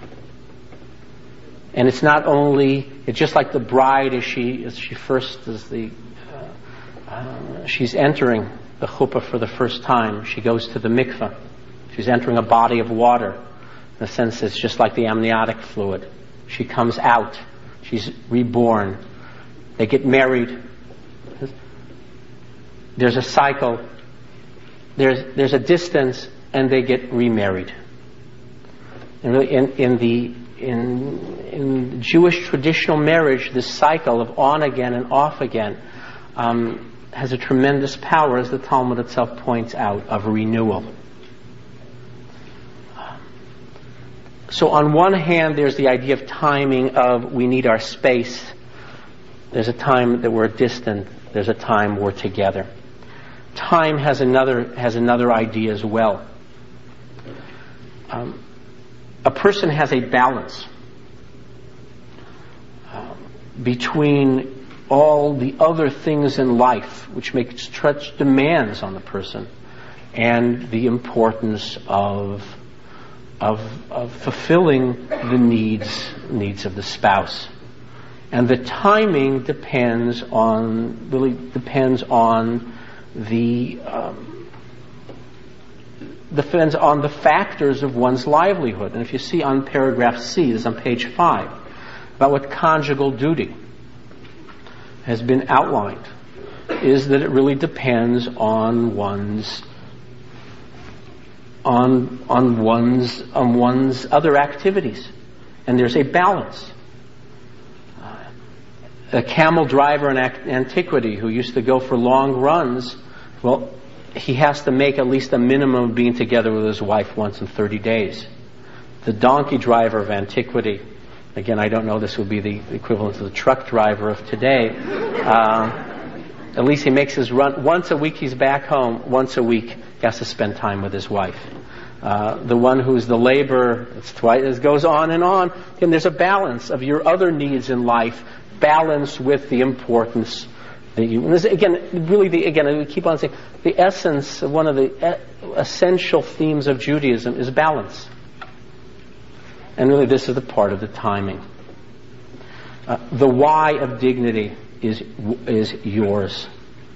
And it's not only, it's just like the bride as she, as she first, as the, uh, uh, she's entering the chuppah for the first time. She goes to the mikveh. She's entering a body of water. In a sense, it's just like the amniotic fluid. She comes out. She's reborn. They get married. There's a cycle. There's there's a distance, and they get remarried. And really, in, in the in in Jewish traditional marriage, this cycle of on again and off again um, has a tremendous power, as the Talmud itself points out, of renewal. So on one hand, there's the idea of timing of we need our space. There's a time that we're distant. There's a time we're together. Time has another has another idea as well. Um, a person has a balance uh, between all the other things in life which make such demands on the person, and the importance of Of, of fulfilling the needs needs of the spouse. And the timing depends on really depends on the um, depends on the factors of one's livelihood. And if you see on paragraph C, this is on page five, about what conjugal duty has been outlined, is that it really depends on one's on on one's on one's other activities, and there's a balance. Uh, a camel driver in antiquity who used to go for long runs, well, he has to make at least a minimum of being together with his wife once in thirty days. The donkey driver of antiquity, again, I don't know, this would be the equivalent to the truck driver of today. Uh, at least he makes his run. Once a week he's back home. Once a week he has to spend time with his wife. Uh, the one who's the laborer, it's twice, it goes on and on. And there's a balance of your other needs in life, balanced with the importance that you. And this, again, really, the, again, I keep on saying, the essence, one of the essential themes of Judaism is balance. And really, this is the part of the timing. Uh, the why of dignity is is yours,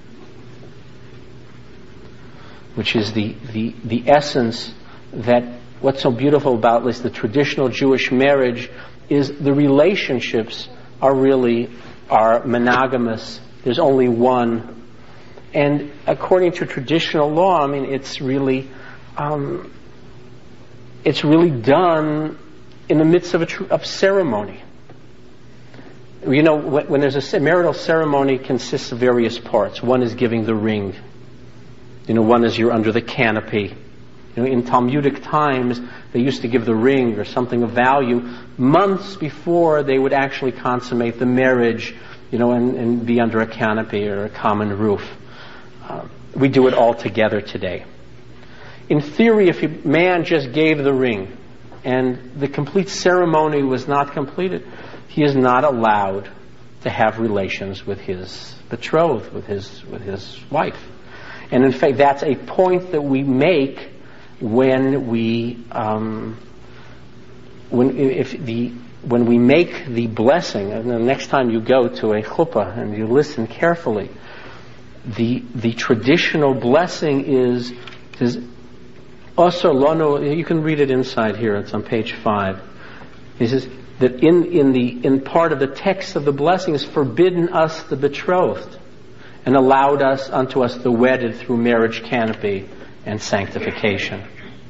which is the the the essence that what's so beautiful about at least the traditional Jewish marriage is the relationships are really are monogamous. There's only one, and according to traditional law, I mean, it's really um, it's really done in the midst of a tr- of ceremony. You know, when, when there's a marital ceremony, consists of various parts. One is giving the ring. You know, one is you're under the canopy. You know, in Talmudic times, they used to give the ring or something of value months before they would actually consummate the marriage, you know, and, and be under a canopy or a common roof. Uh, we do it all together today. In theory, if a man just gave the ring and the complete ceremony was not completed, he is not allowed to have relations with his betrothed, with his with his wife. And in fact, that's a point that we make when we um, when if the when we make the blessing. And the next time you go to a chuppah and you listen carefully, the the traditional blessing is is also lono. You can read it inside here. It's on page five. He says that in in the in part of the text of the blessing is forbidden us the betrothed, and allowed us unto us the wedded through marriage canopy and sanctification.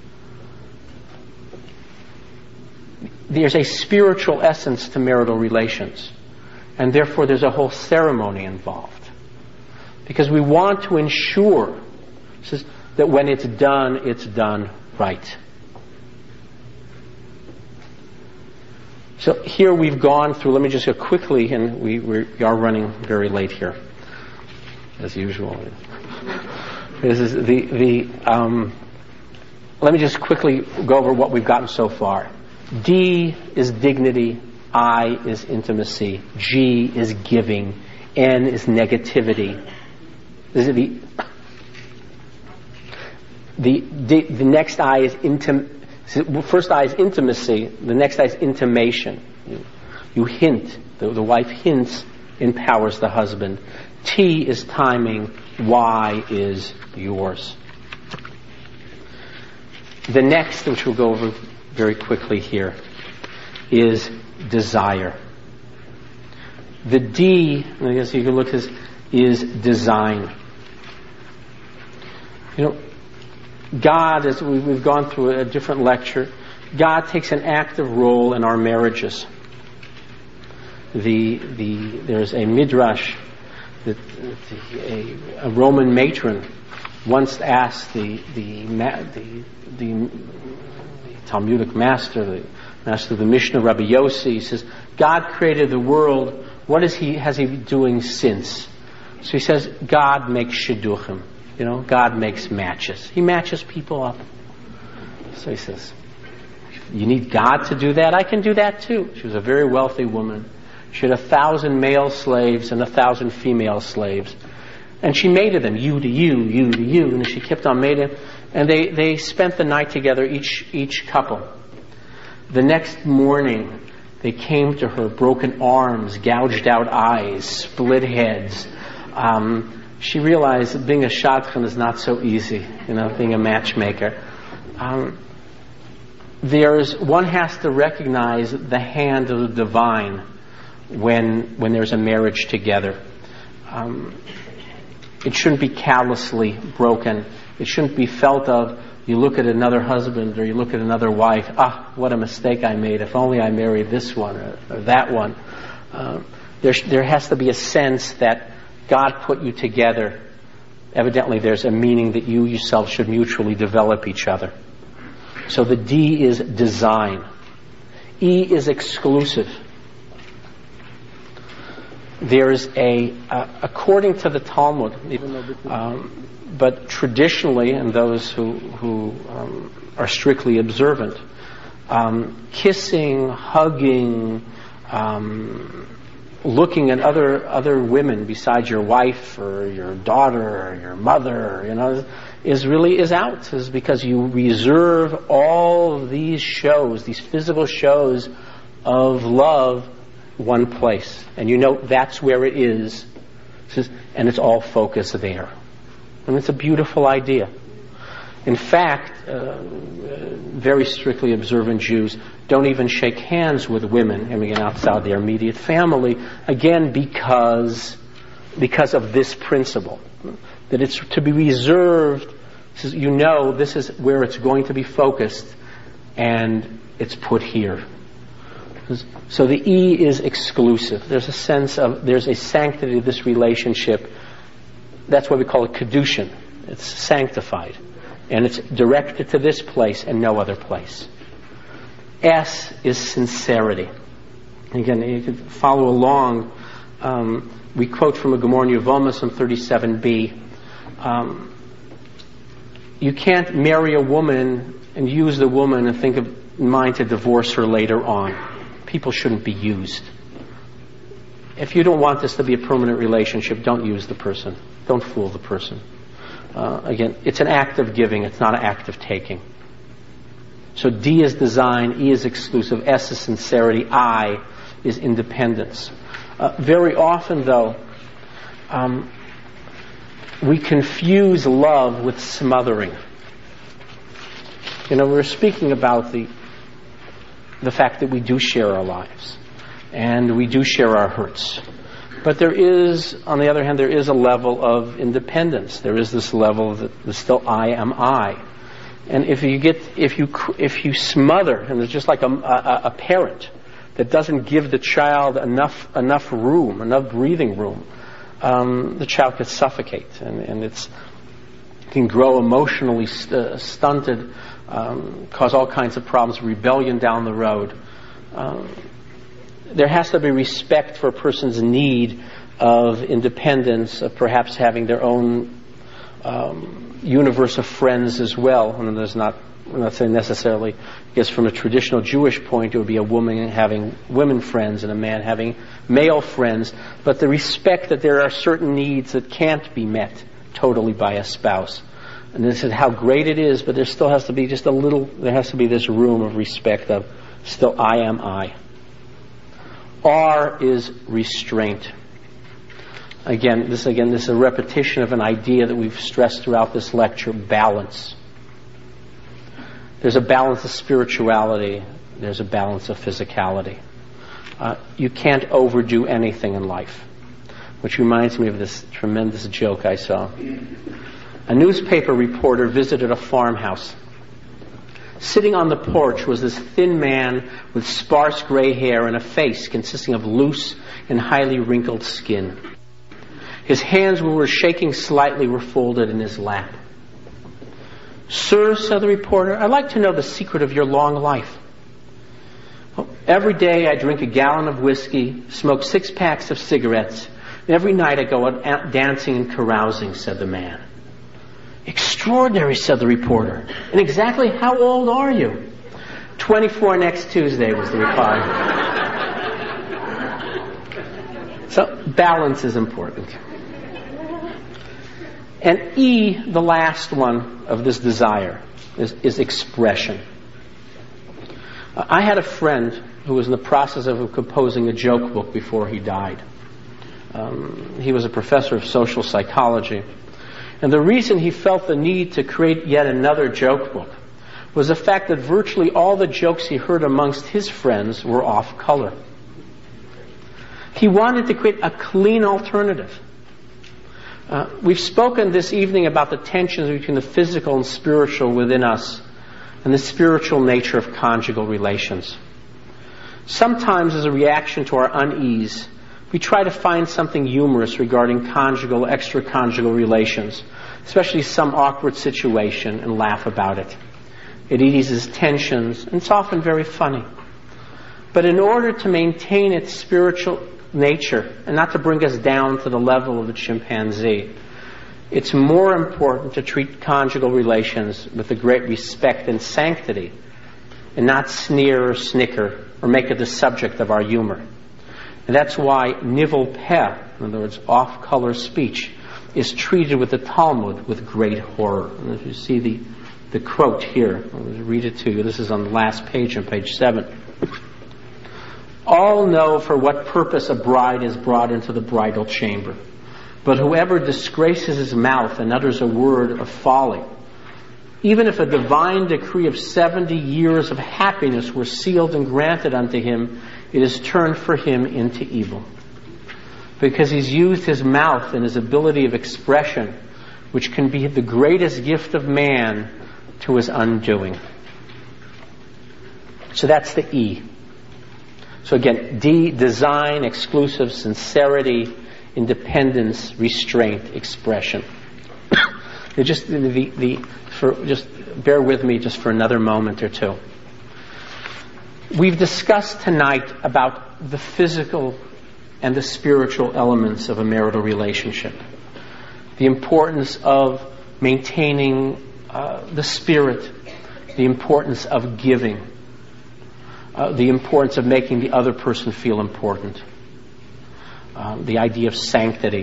There's a spiritual essence to marital relations, and therefore there's a whole ceremony involved, because we want to ensure that when it's done, it's done right. So here we've gone through, let me just go quickly, and we, we are running very late here, as usual. This is the, the um, let me just quickly go over what we've gotten so far. D is dignity, I is intimacy, G is giving, N is negativity. This is the, the, the, the next I is intim. First I is intimacy, the next I is intimation. You, you hint, the, the wife hints, empowers the husband. T is timing, Y is yours. The next, which we'll go over very quickly here, is desire. The D, I guess you can look at this, is design. You know, God, as we've gone through a different lecture, God takes an active role in our marriages. The the there's a midrash that a, a Roman matron once asked the the the, the, the Talmudic master, the master of the Mishnah, Rabbi Yossi. He says, God created the world. What is he has he been doing since? So he says, God makes shidduchim. You know, God makes matches. He matches people up. So he says, you need God to do that? I can do that too. She was a very wealthy woman. She had a thousand male slaves and a thousand female slaves. And she mated them, you to you, you to you. And she kept on mating. And they, they spent the night together, each each couple. The next morning, they came to her, broken arms, gouged out eyes, split heads. Um... She realized that being a shadchan is not so easy, you know, being a matchmaker. Um, there's one has to recognize the hand of the divine when when there's a marriage together. Um, it shouldn't be callously broken. It shouldn't be felt of. You look at another husband or you look at another wife. Ah, what a mistake I made! If only I married this one or, or that one. Uh, There, there has to be a sense that God put you together. Evidently, there's a meaning that you yourself should mutually develop each other. So the D is design. E is exclusive. There's a, uh, according to the Talmud, even though this is, um, but traditionally, and those who, who um, are strictly observant, um, kissing, hugging, um, looking at other other women besides your wife or your daughter or your mother, you know, is really is out. Is because you reserve all of these shows, these physical shows of love, one place, and you know that's where it is, and it's all focused there, and it's a beautiful idea. In fact, uh, very strictly observant Jews don't even shake hands with women, and again outside their immediate family, again because because of this principle, that it's to be reserved. You know, this is where it's going to be focused, and it's put here. So the E is exclusive. There's a sense of, there's a sanctity of this relationship. That's why we call it kedushin. It's sanctified. And it's directed to this place and no other place. S is sincerity. Again, you can follow along. Um, we quote from a Gemara in Yevamos on thirty-seven b. Um, you can't marry a woman and use the woman and think of in mind to divorce her later on. People shouldn't be used. If you don't want this to be a permanent relationship, don't use the person. Don't fool the person. Uh, again, it's an act of giving. It's not an act of taking. So D is design, E is exclusive, S is sincerity, I is independence. Uh, very often, though, um, we confuse love with smothering. You know, we're speaking about the the fact that we do share our lives and we do share our hurts. But there is, on the other hand, there is a level of independence. There is this level that is still I am I. And if you get, if you if you smother, and it's just like a, a, a parent that doesn't give the child enough enough room, enough breathing room, um, the child could suffocate, and, and it's can grow emotionally st- uh, stunted. Um, cause all kinds of problems, rebellion down the road. Um, there has to be respect for a person's need of independence, of perhaps having their own um, universe of friends as well. And there's not, I'm not saying necessarily, I guess from a traditional Jewish point, it would be a woman having women friends and a man having male friends. But the respect that there are certain needs that can't be met totally by a spouse. And this is how great it is, but there still has to be just a little, there has to be this room of respect of still I am I. R is restraint. Again, this again, this is a repetition of an idea that we've stressed throughout this lecture, balance. There's a balance of spirituality, there's a balance of physicality. Uh, you can't overdo anything in life. Which reminds me of this tremendous joke I saw. A newspaper reporter visited a farmhouse. Sitting on the porch was this thin man with sparse gray hair and a face consisting of loose and highly wrinkled skin. His hands were shaking slightly, were folded in his lap. "Sir," said the reporter, "I'd like to know the secret of your long life." "Well, every day I drink a gallon of whiskey, smoke six packs of cigarettes, and every night I go out dancing and carousing," said the man. "Extraordinary," said the reporter. "And exactly how old are you?" twenty-four next Tuesday was the reply. So balance is important. And E, the last one of this desire, is, is expression. I had a friend who was in the process of composing a joke book before he died. Um, he was a professor of social psychology. And the reason he felt the need to create yet another joke book was the fact that virtually all the jokes he heard amongst his friends were off color. He wanted to create a clean alternative. Uh, we've spoken this evening about the tensions between the physical and spiritual within us and the spiritual nature of conjugal relations. Sometimes as a reaction to our unease, we try to find something humorous regarding conjugal, extra-conjugal relations, especially some awkward situation, and laugh about it. It eases tensions, and it's often very funny. But in order to maintain its spiritual nature, and not to bring us down to the level of a chimpanzee, it's more important to treat conjugal relations with a great respect and sanctity, and not sneer or snicker, or make it the subject of our humor. And that's why nivel peh, in other words, off-color speech, is treated with the Talmud with great horror. And if you see the, the quote here, I'll read it to you. This is on the last page, on page seven. All know for what purpose a bride is brought into the bridal chamber. But whoever disgraces his mouth and utters a word of folly, even if a divine decree of seventy years of happiness were sealed and granted unto him, it is turned for him into evil. Because he's used his mouth and his ability of expression, which can be the greatest gift of man, to his undoing. So that's the E. So again, D, design, exclusive, sincerity, independence, restraint, expression. just the, the, the for just bear with me just for another moment or two. We've discussed tonight about the physical and the spiritual elements of a marital relationship. The importance of maintaining uh, the spirit, the importance of giving, uh, the importance of making the other person feel important, uh, the idea of sanctity.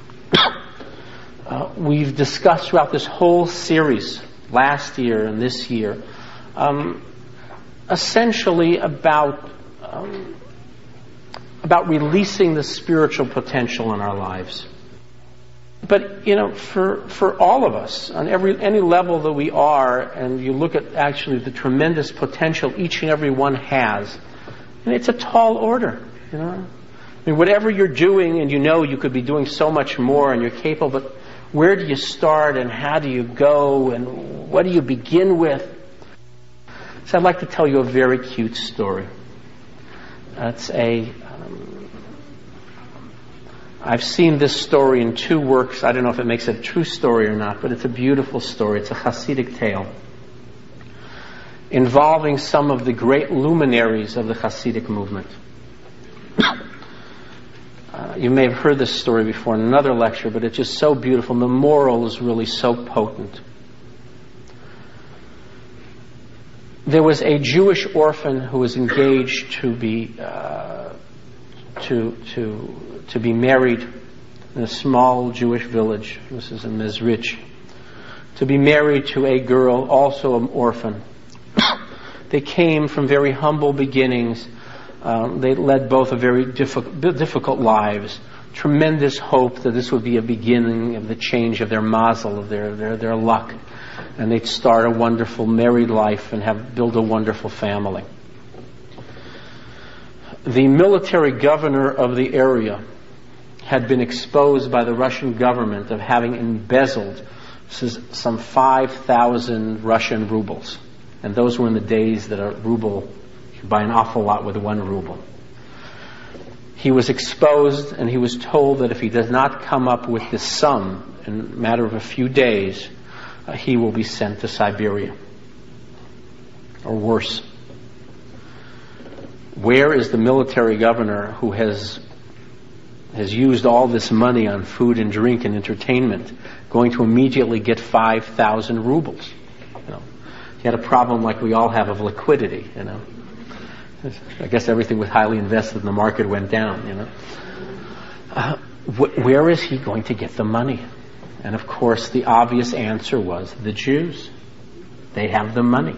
Uh, we've discussed throughout this whole series, last year and this year, um, essentially about um, about releasing the spiritual potential in our lives. But, you know, for for all of us, on every any level that we are, and you look at actually the tremendous potential each and every one has, and it's a tall order, you know. I mean, whatever you're doing, and you know you could be doing so much more, and you're capable, but where do you start, and how do you go, and what do you begin with? So I'd like to tell you a very cute story. It's a... Um, I've seen this story in two works. I don't know if it makes it a true story or not, but it's a beautiful story. It's a Hasidic tale involving some of the great luminaries of the Hasidic movement. Uh, you may have heard this story before in another lecture, but it's just so beautiful. The moral is really so potent. There was a Jewish orphan who was engaged to be uh, to to to be married in a small Jewish village. This is in Mezrich. To be married to a girl, also an orphan. They came from very humble beginnings. Um, they led both a very difficult, difficult lives. Tremendous hope that this would be a beginning of the change of their mazel, of their, their, their luck. And they'd start a wonderful married life and have build a wonderful family. The military governor of the area had been exposed by the Russian government of having embezzled some five thousand Russian rubles. And those were in the days that a ruble, you could buy an awful lot with one ruble. He was exposed, and he was told that if he does not come up with this sum in a matter of a few days, uh, he will be sent to Siberia. Or worse. Where is the military governor who has has used all this money on food and drink and entertainment going to immediately get five thousand rubles? You know, he had a problem like we all have of liquidity, you know. I guess everything was highly invested and the market went down, you know. Uh, wh- where is he going to get the money? And of course the obvious answer was the Jews. They have the money.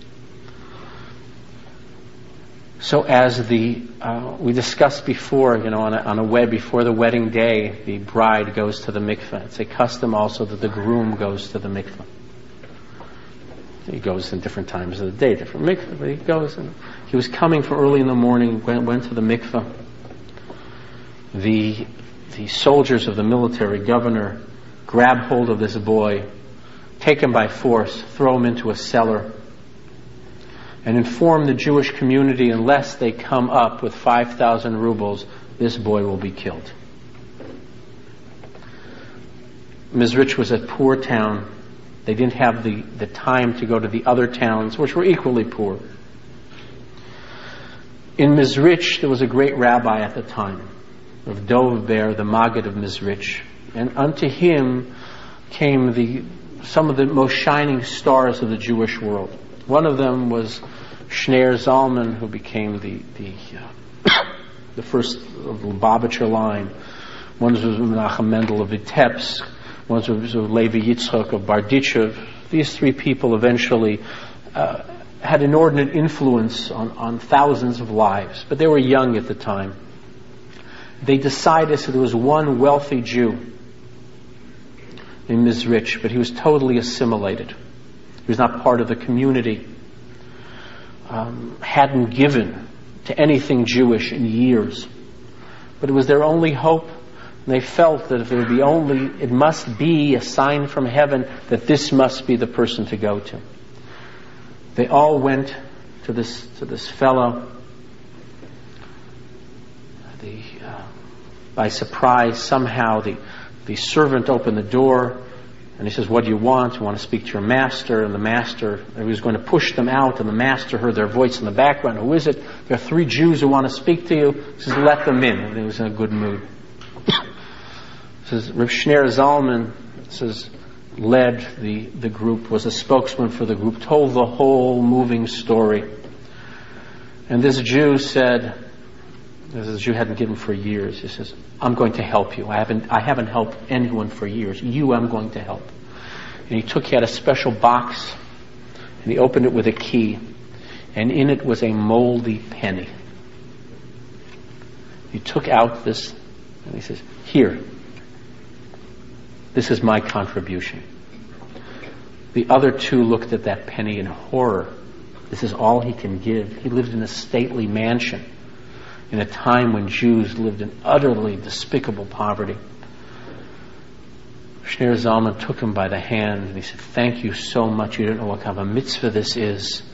So as the, uh, we discussed before, you know, on a, on a wed, before the wedding day, the bride goes to the mikveh. It's a custom also that the groom goes to the mikveh. He goes in different times of the day, different mikveh, but he goes and he was coming from early in the morning, went, went to the mikveh. The, the soldiers of the military governor grab hold of this boy, take him by force, throw him into a cellar, and inform the Jewish community unless they come up with five thousand rubles, this boy will be killed. Mizrich was a poor town. They didn't have the, the time to go to the other towns, which were equally poor. In Mizrich, there was a great rabbi at the time, of Dov Ber, the Maggid of Mizrich. And unto him came the some of the most shining stars of the Jewish world. One of them was Shneir Zalman, who became the the, uh, the first of the Lubavitcher line. One was Menachem Mendel of Vitebsk. One was Levi Yitzchok of Bardichev. These three people eventually uh, had inordinate influence on, on thousands of lives, but they were young at the time. They decided that there was one wealthy Jew in Mizrich, but he was totally assimilated. He was not part of the community, um, hadn't given to anything Jewish in years. But it was their only hope. And they felt that if there would be only, it must be a sign from heaven that this must be the person to go to. They all went to this to this fellow. The, uh, by surprise, somehow the the servant opened the door, and he says, "What do you want? You want to speak to your master?" And the master, he was going to push them out, and the master heard their voice in the background. "Who is it? There are three Jews who want to speak to you." He says, "Let them in." And he was in a good mood. Says Reb Shneir Zalman says led the, the group, was a spokesman for the group, told the whole moving story. And this Jew said, this Jew hadn't given for years. He says, "I'm going to help you. I haven't I haven't helped anyone for years. You I'm going to help." And he took he had a special box, and he opened it with a key, and in it was a moldy penny. He took out this, and he says, "Here. This is my contribution." The other two looked at that penny in horror. This is all he can give. He lived in a stately mansion in a time when Jews lived in utterly despicable poverty. Shneir Zalman took him by the hand and he said, "Thank you so much. You don't know what kind of a mitzvah this is."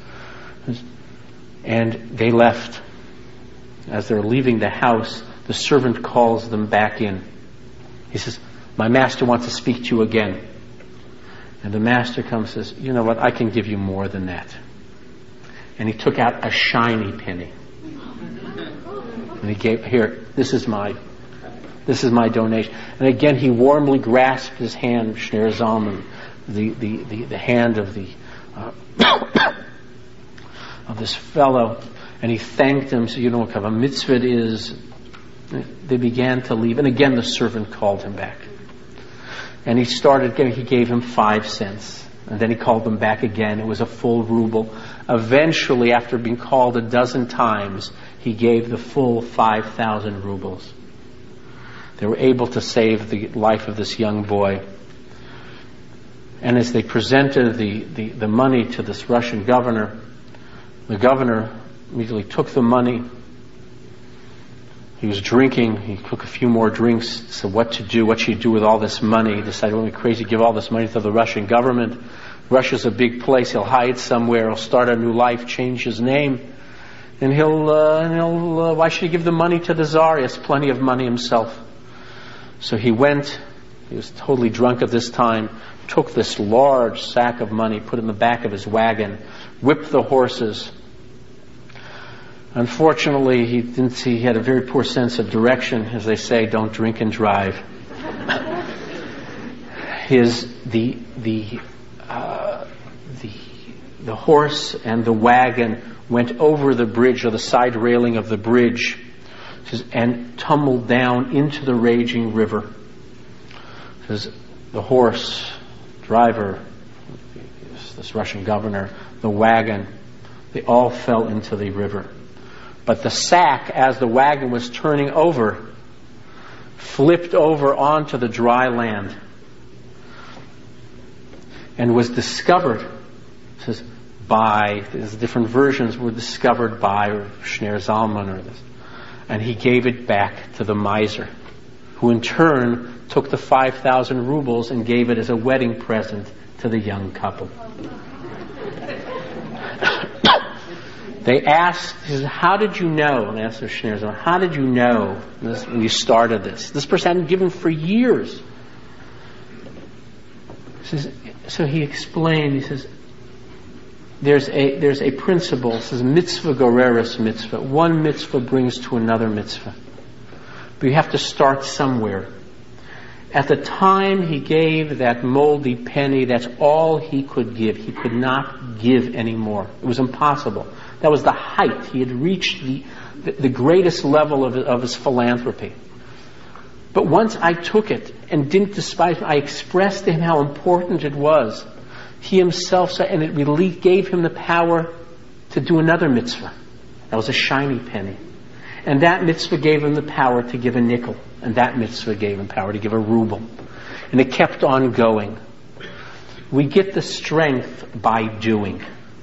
And they left. As they're leaving the house, the servant calls them back in. He says, "My master wants to speak to you again." And the master comes and says, "You know what, I can give you more than that." And he took out a shiny penny. And he gave, "Here, this is my, this is my donation." And again, he warmly grasped his hand, Shneir Zalman, the, the, the, the hand of the, uh, of this fellow. And he thanked him, so you know what kind of a mitzvah it is. They began to leave. And again, the servant called him back. And he started, he gave him five cents. And then he called them back again. It was a full ruble. Eventually, after being called a dozen times, he gave the full five thousand rubles. They were able to save the life of this young boy. And as they presented the, the, the money to this Russian governor, the governor immediately took the money. He was drinking. He took a few more drinks. Said, "What to do? What should you do with all this money?" He decided, "Well, we're crazy to give all this money to the Russian government. Russia's a big place. He'll hide somewhere. He'll start a new life, change his name, and he'll. Uh, and he'll. Uh, why should he give the money to the Tsar? He has plenty of money himself." So he went. He was totally drunk at this time. Took this large sack of money, put it in the back of his wagon, whipped the horses. Unfortunately, he didn't see, he had a very poor sense of direction. As they say, don't drink and drive. His, the, the, uh, the, the horse and the wagon went over the bridge, or the side railing of the bridge, and tumbled down into the raging river. The horse, driver, this Russian governor, the wagon, they all fell into the river. But the sack, as the wagon was turning over, flipped over onto the dry land and was discovered. It says by, there's different versions, were discovered by Shneir Zalman or this, and he gave it back to the miser, who in turn took the five thousand rubles and gave it as a wedding present to the young couple. They asked, he says, how did you know? And asked the Schneerson, how did you know this, when you started this? This person hadn't given for years. He says, so he explained, he says, there's a there's a principle, it says mitzvah goreres mitzvah. One mitzvah brings to another mitzvah. But you have to start somewhere. At the time he gave that moldy penny, that's all he could give. He could not give anymore. It was impossible. That was the height. He had reached the, the, the greatest level of, of his philanthropy. But once I took it and didn't despise it, I expressed to him how important it was. He himself said, and it really gave him the power to do another mitzvah. That was a shiny penny. And that mitzvah gave him the power to give a nickel. And that mitzvah gave him power to give a ruble. And it kept on going. We get the strength by doing.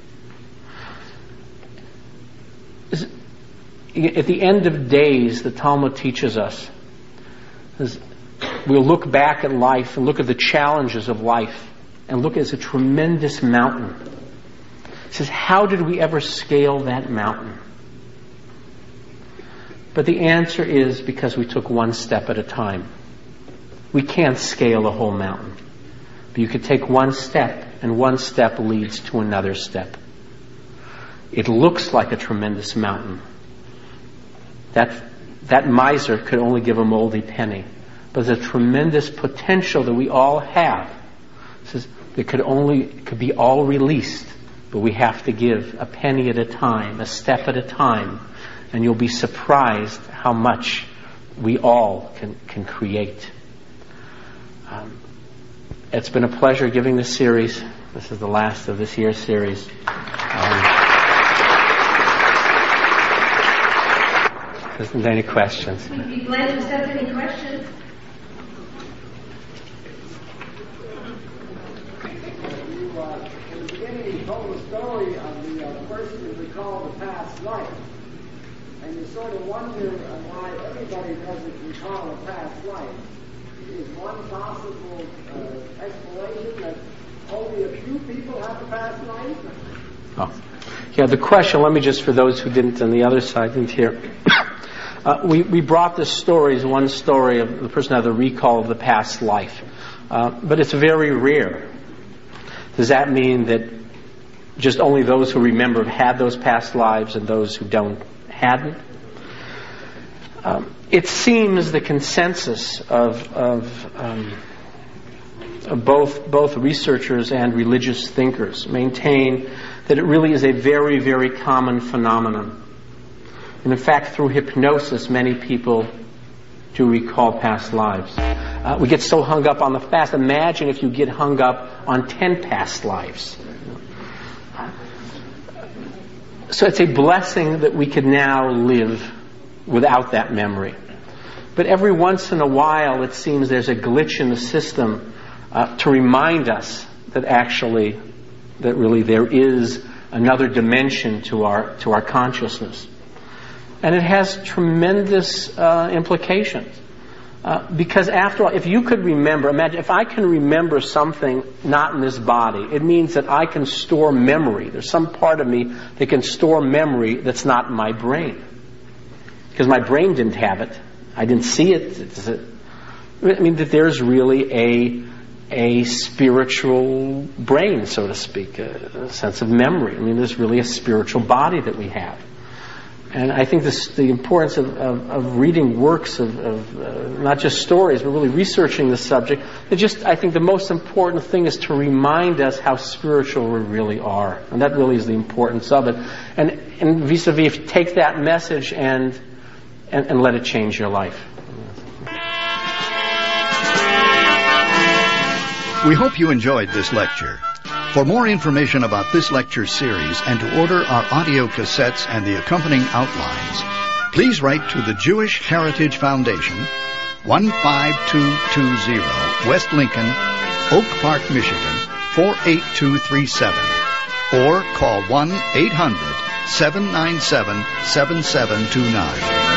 At the end of days, the Talmud teaches us, we'll look back at life and look at the challenges of life and look at a tremendous mountain. It says, how did we ever scale that mountain? But the answer is because we took one step at a time. We can't scale a whole mountain. But you could take one step, and one step leads to another step. It looks like a tremendous mountain. That, that miser could only give a moldy penny. But there's a tremendous potential that we all have. It says it could only it could be all released, but we have to give a penny at a time, a step at a time. And you'll be surprised how much we all can, can create. Um, it's been a pleasure giving this series. This is the last of this year's series. Um, isn't there any questions? We'd be glad to accept any questions. You, uh, in the beginning, you told the story of the uh, person who recalled the past life. And you sort of wonder why everybody doesn't recall a past life. Is one possible uh, explanation that only a few people have a past life? Oh. Yeah, the question, let me just, for those who didn't on the other side, didn't hear. Uh, we, we brought this story as one story of the person had the recall of the past life. Uh, but it's very rare. Does that mean that just only those who remember have had those past lives and those who don't hadn't? Um, it seems the consensus of, of, um, of both both researchers and religious thinkers maintain that it really is a very, very common phenomenon. And in fact, through hypnosis, many people do recall past lives. Uh, we get so hung up on the past. Imagine if you get hung up on ten past lives. So it's a blessing that we can now live without that memory. But every once in a while, it seems there's a glitch in the system uh, to remind us that actually, that really there is another dimension to our to our consciousness. And it has tremendous uh, implications. Uh, because after all, if you could remember, imagine if I can remember something not in this body, it means that I can store memory. There's some part of me that can store memory that's not in my brain. Because my brain didn't have it. I didn't see it. It's a, I mean, that there's really a, a spiritual brain, so to speak, a, a sense of memory. I mean, there's really a spiritual body that we have. And I think this, the importance of, of, of reading works of, of uh, not just stories, but really researching the subject. It just, I think the most important thing is to remind us how spiritual we really are. And that really is the importance of it. And, and vis-a-vis, take that message and, and, and let it change your life. We hope you enjoyed this lecture. For more information about this lecture series and to order our audio cassettes and the accompanying outlines, please write to the Jewish Heritage Foundation, one five two two zero West Lincoln, Oak Park, Michigan, four eight two three seven, or call one eight hundred seven nine seven seven seven two nine.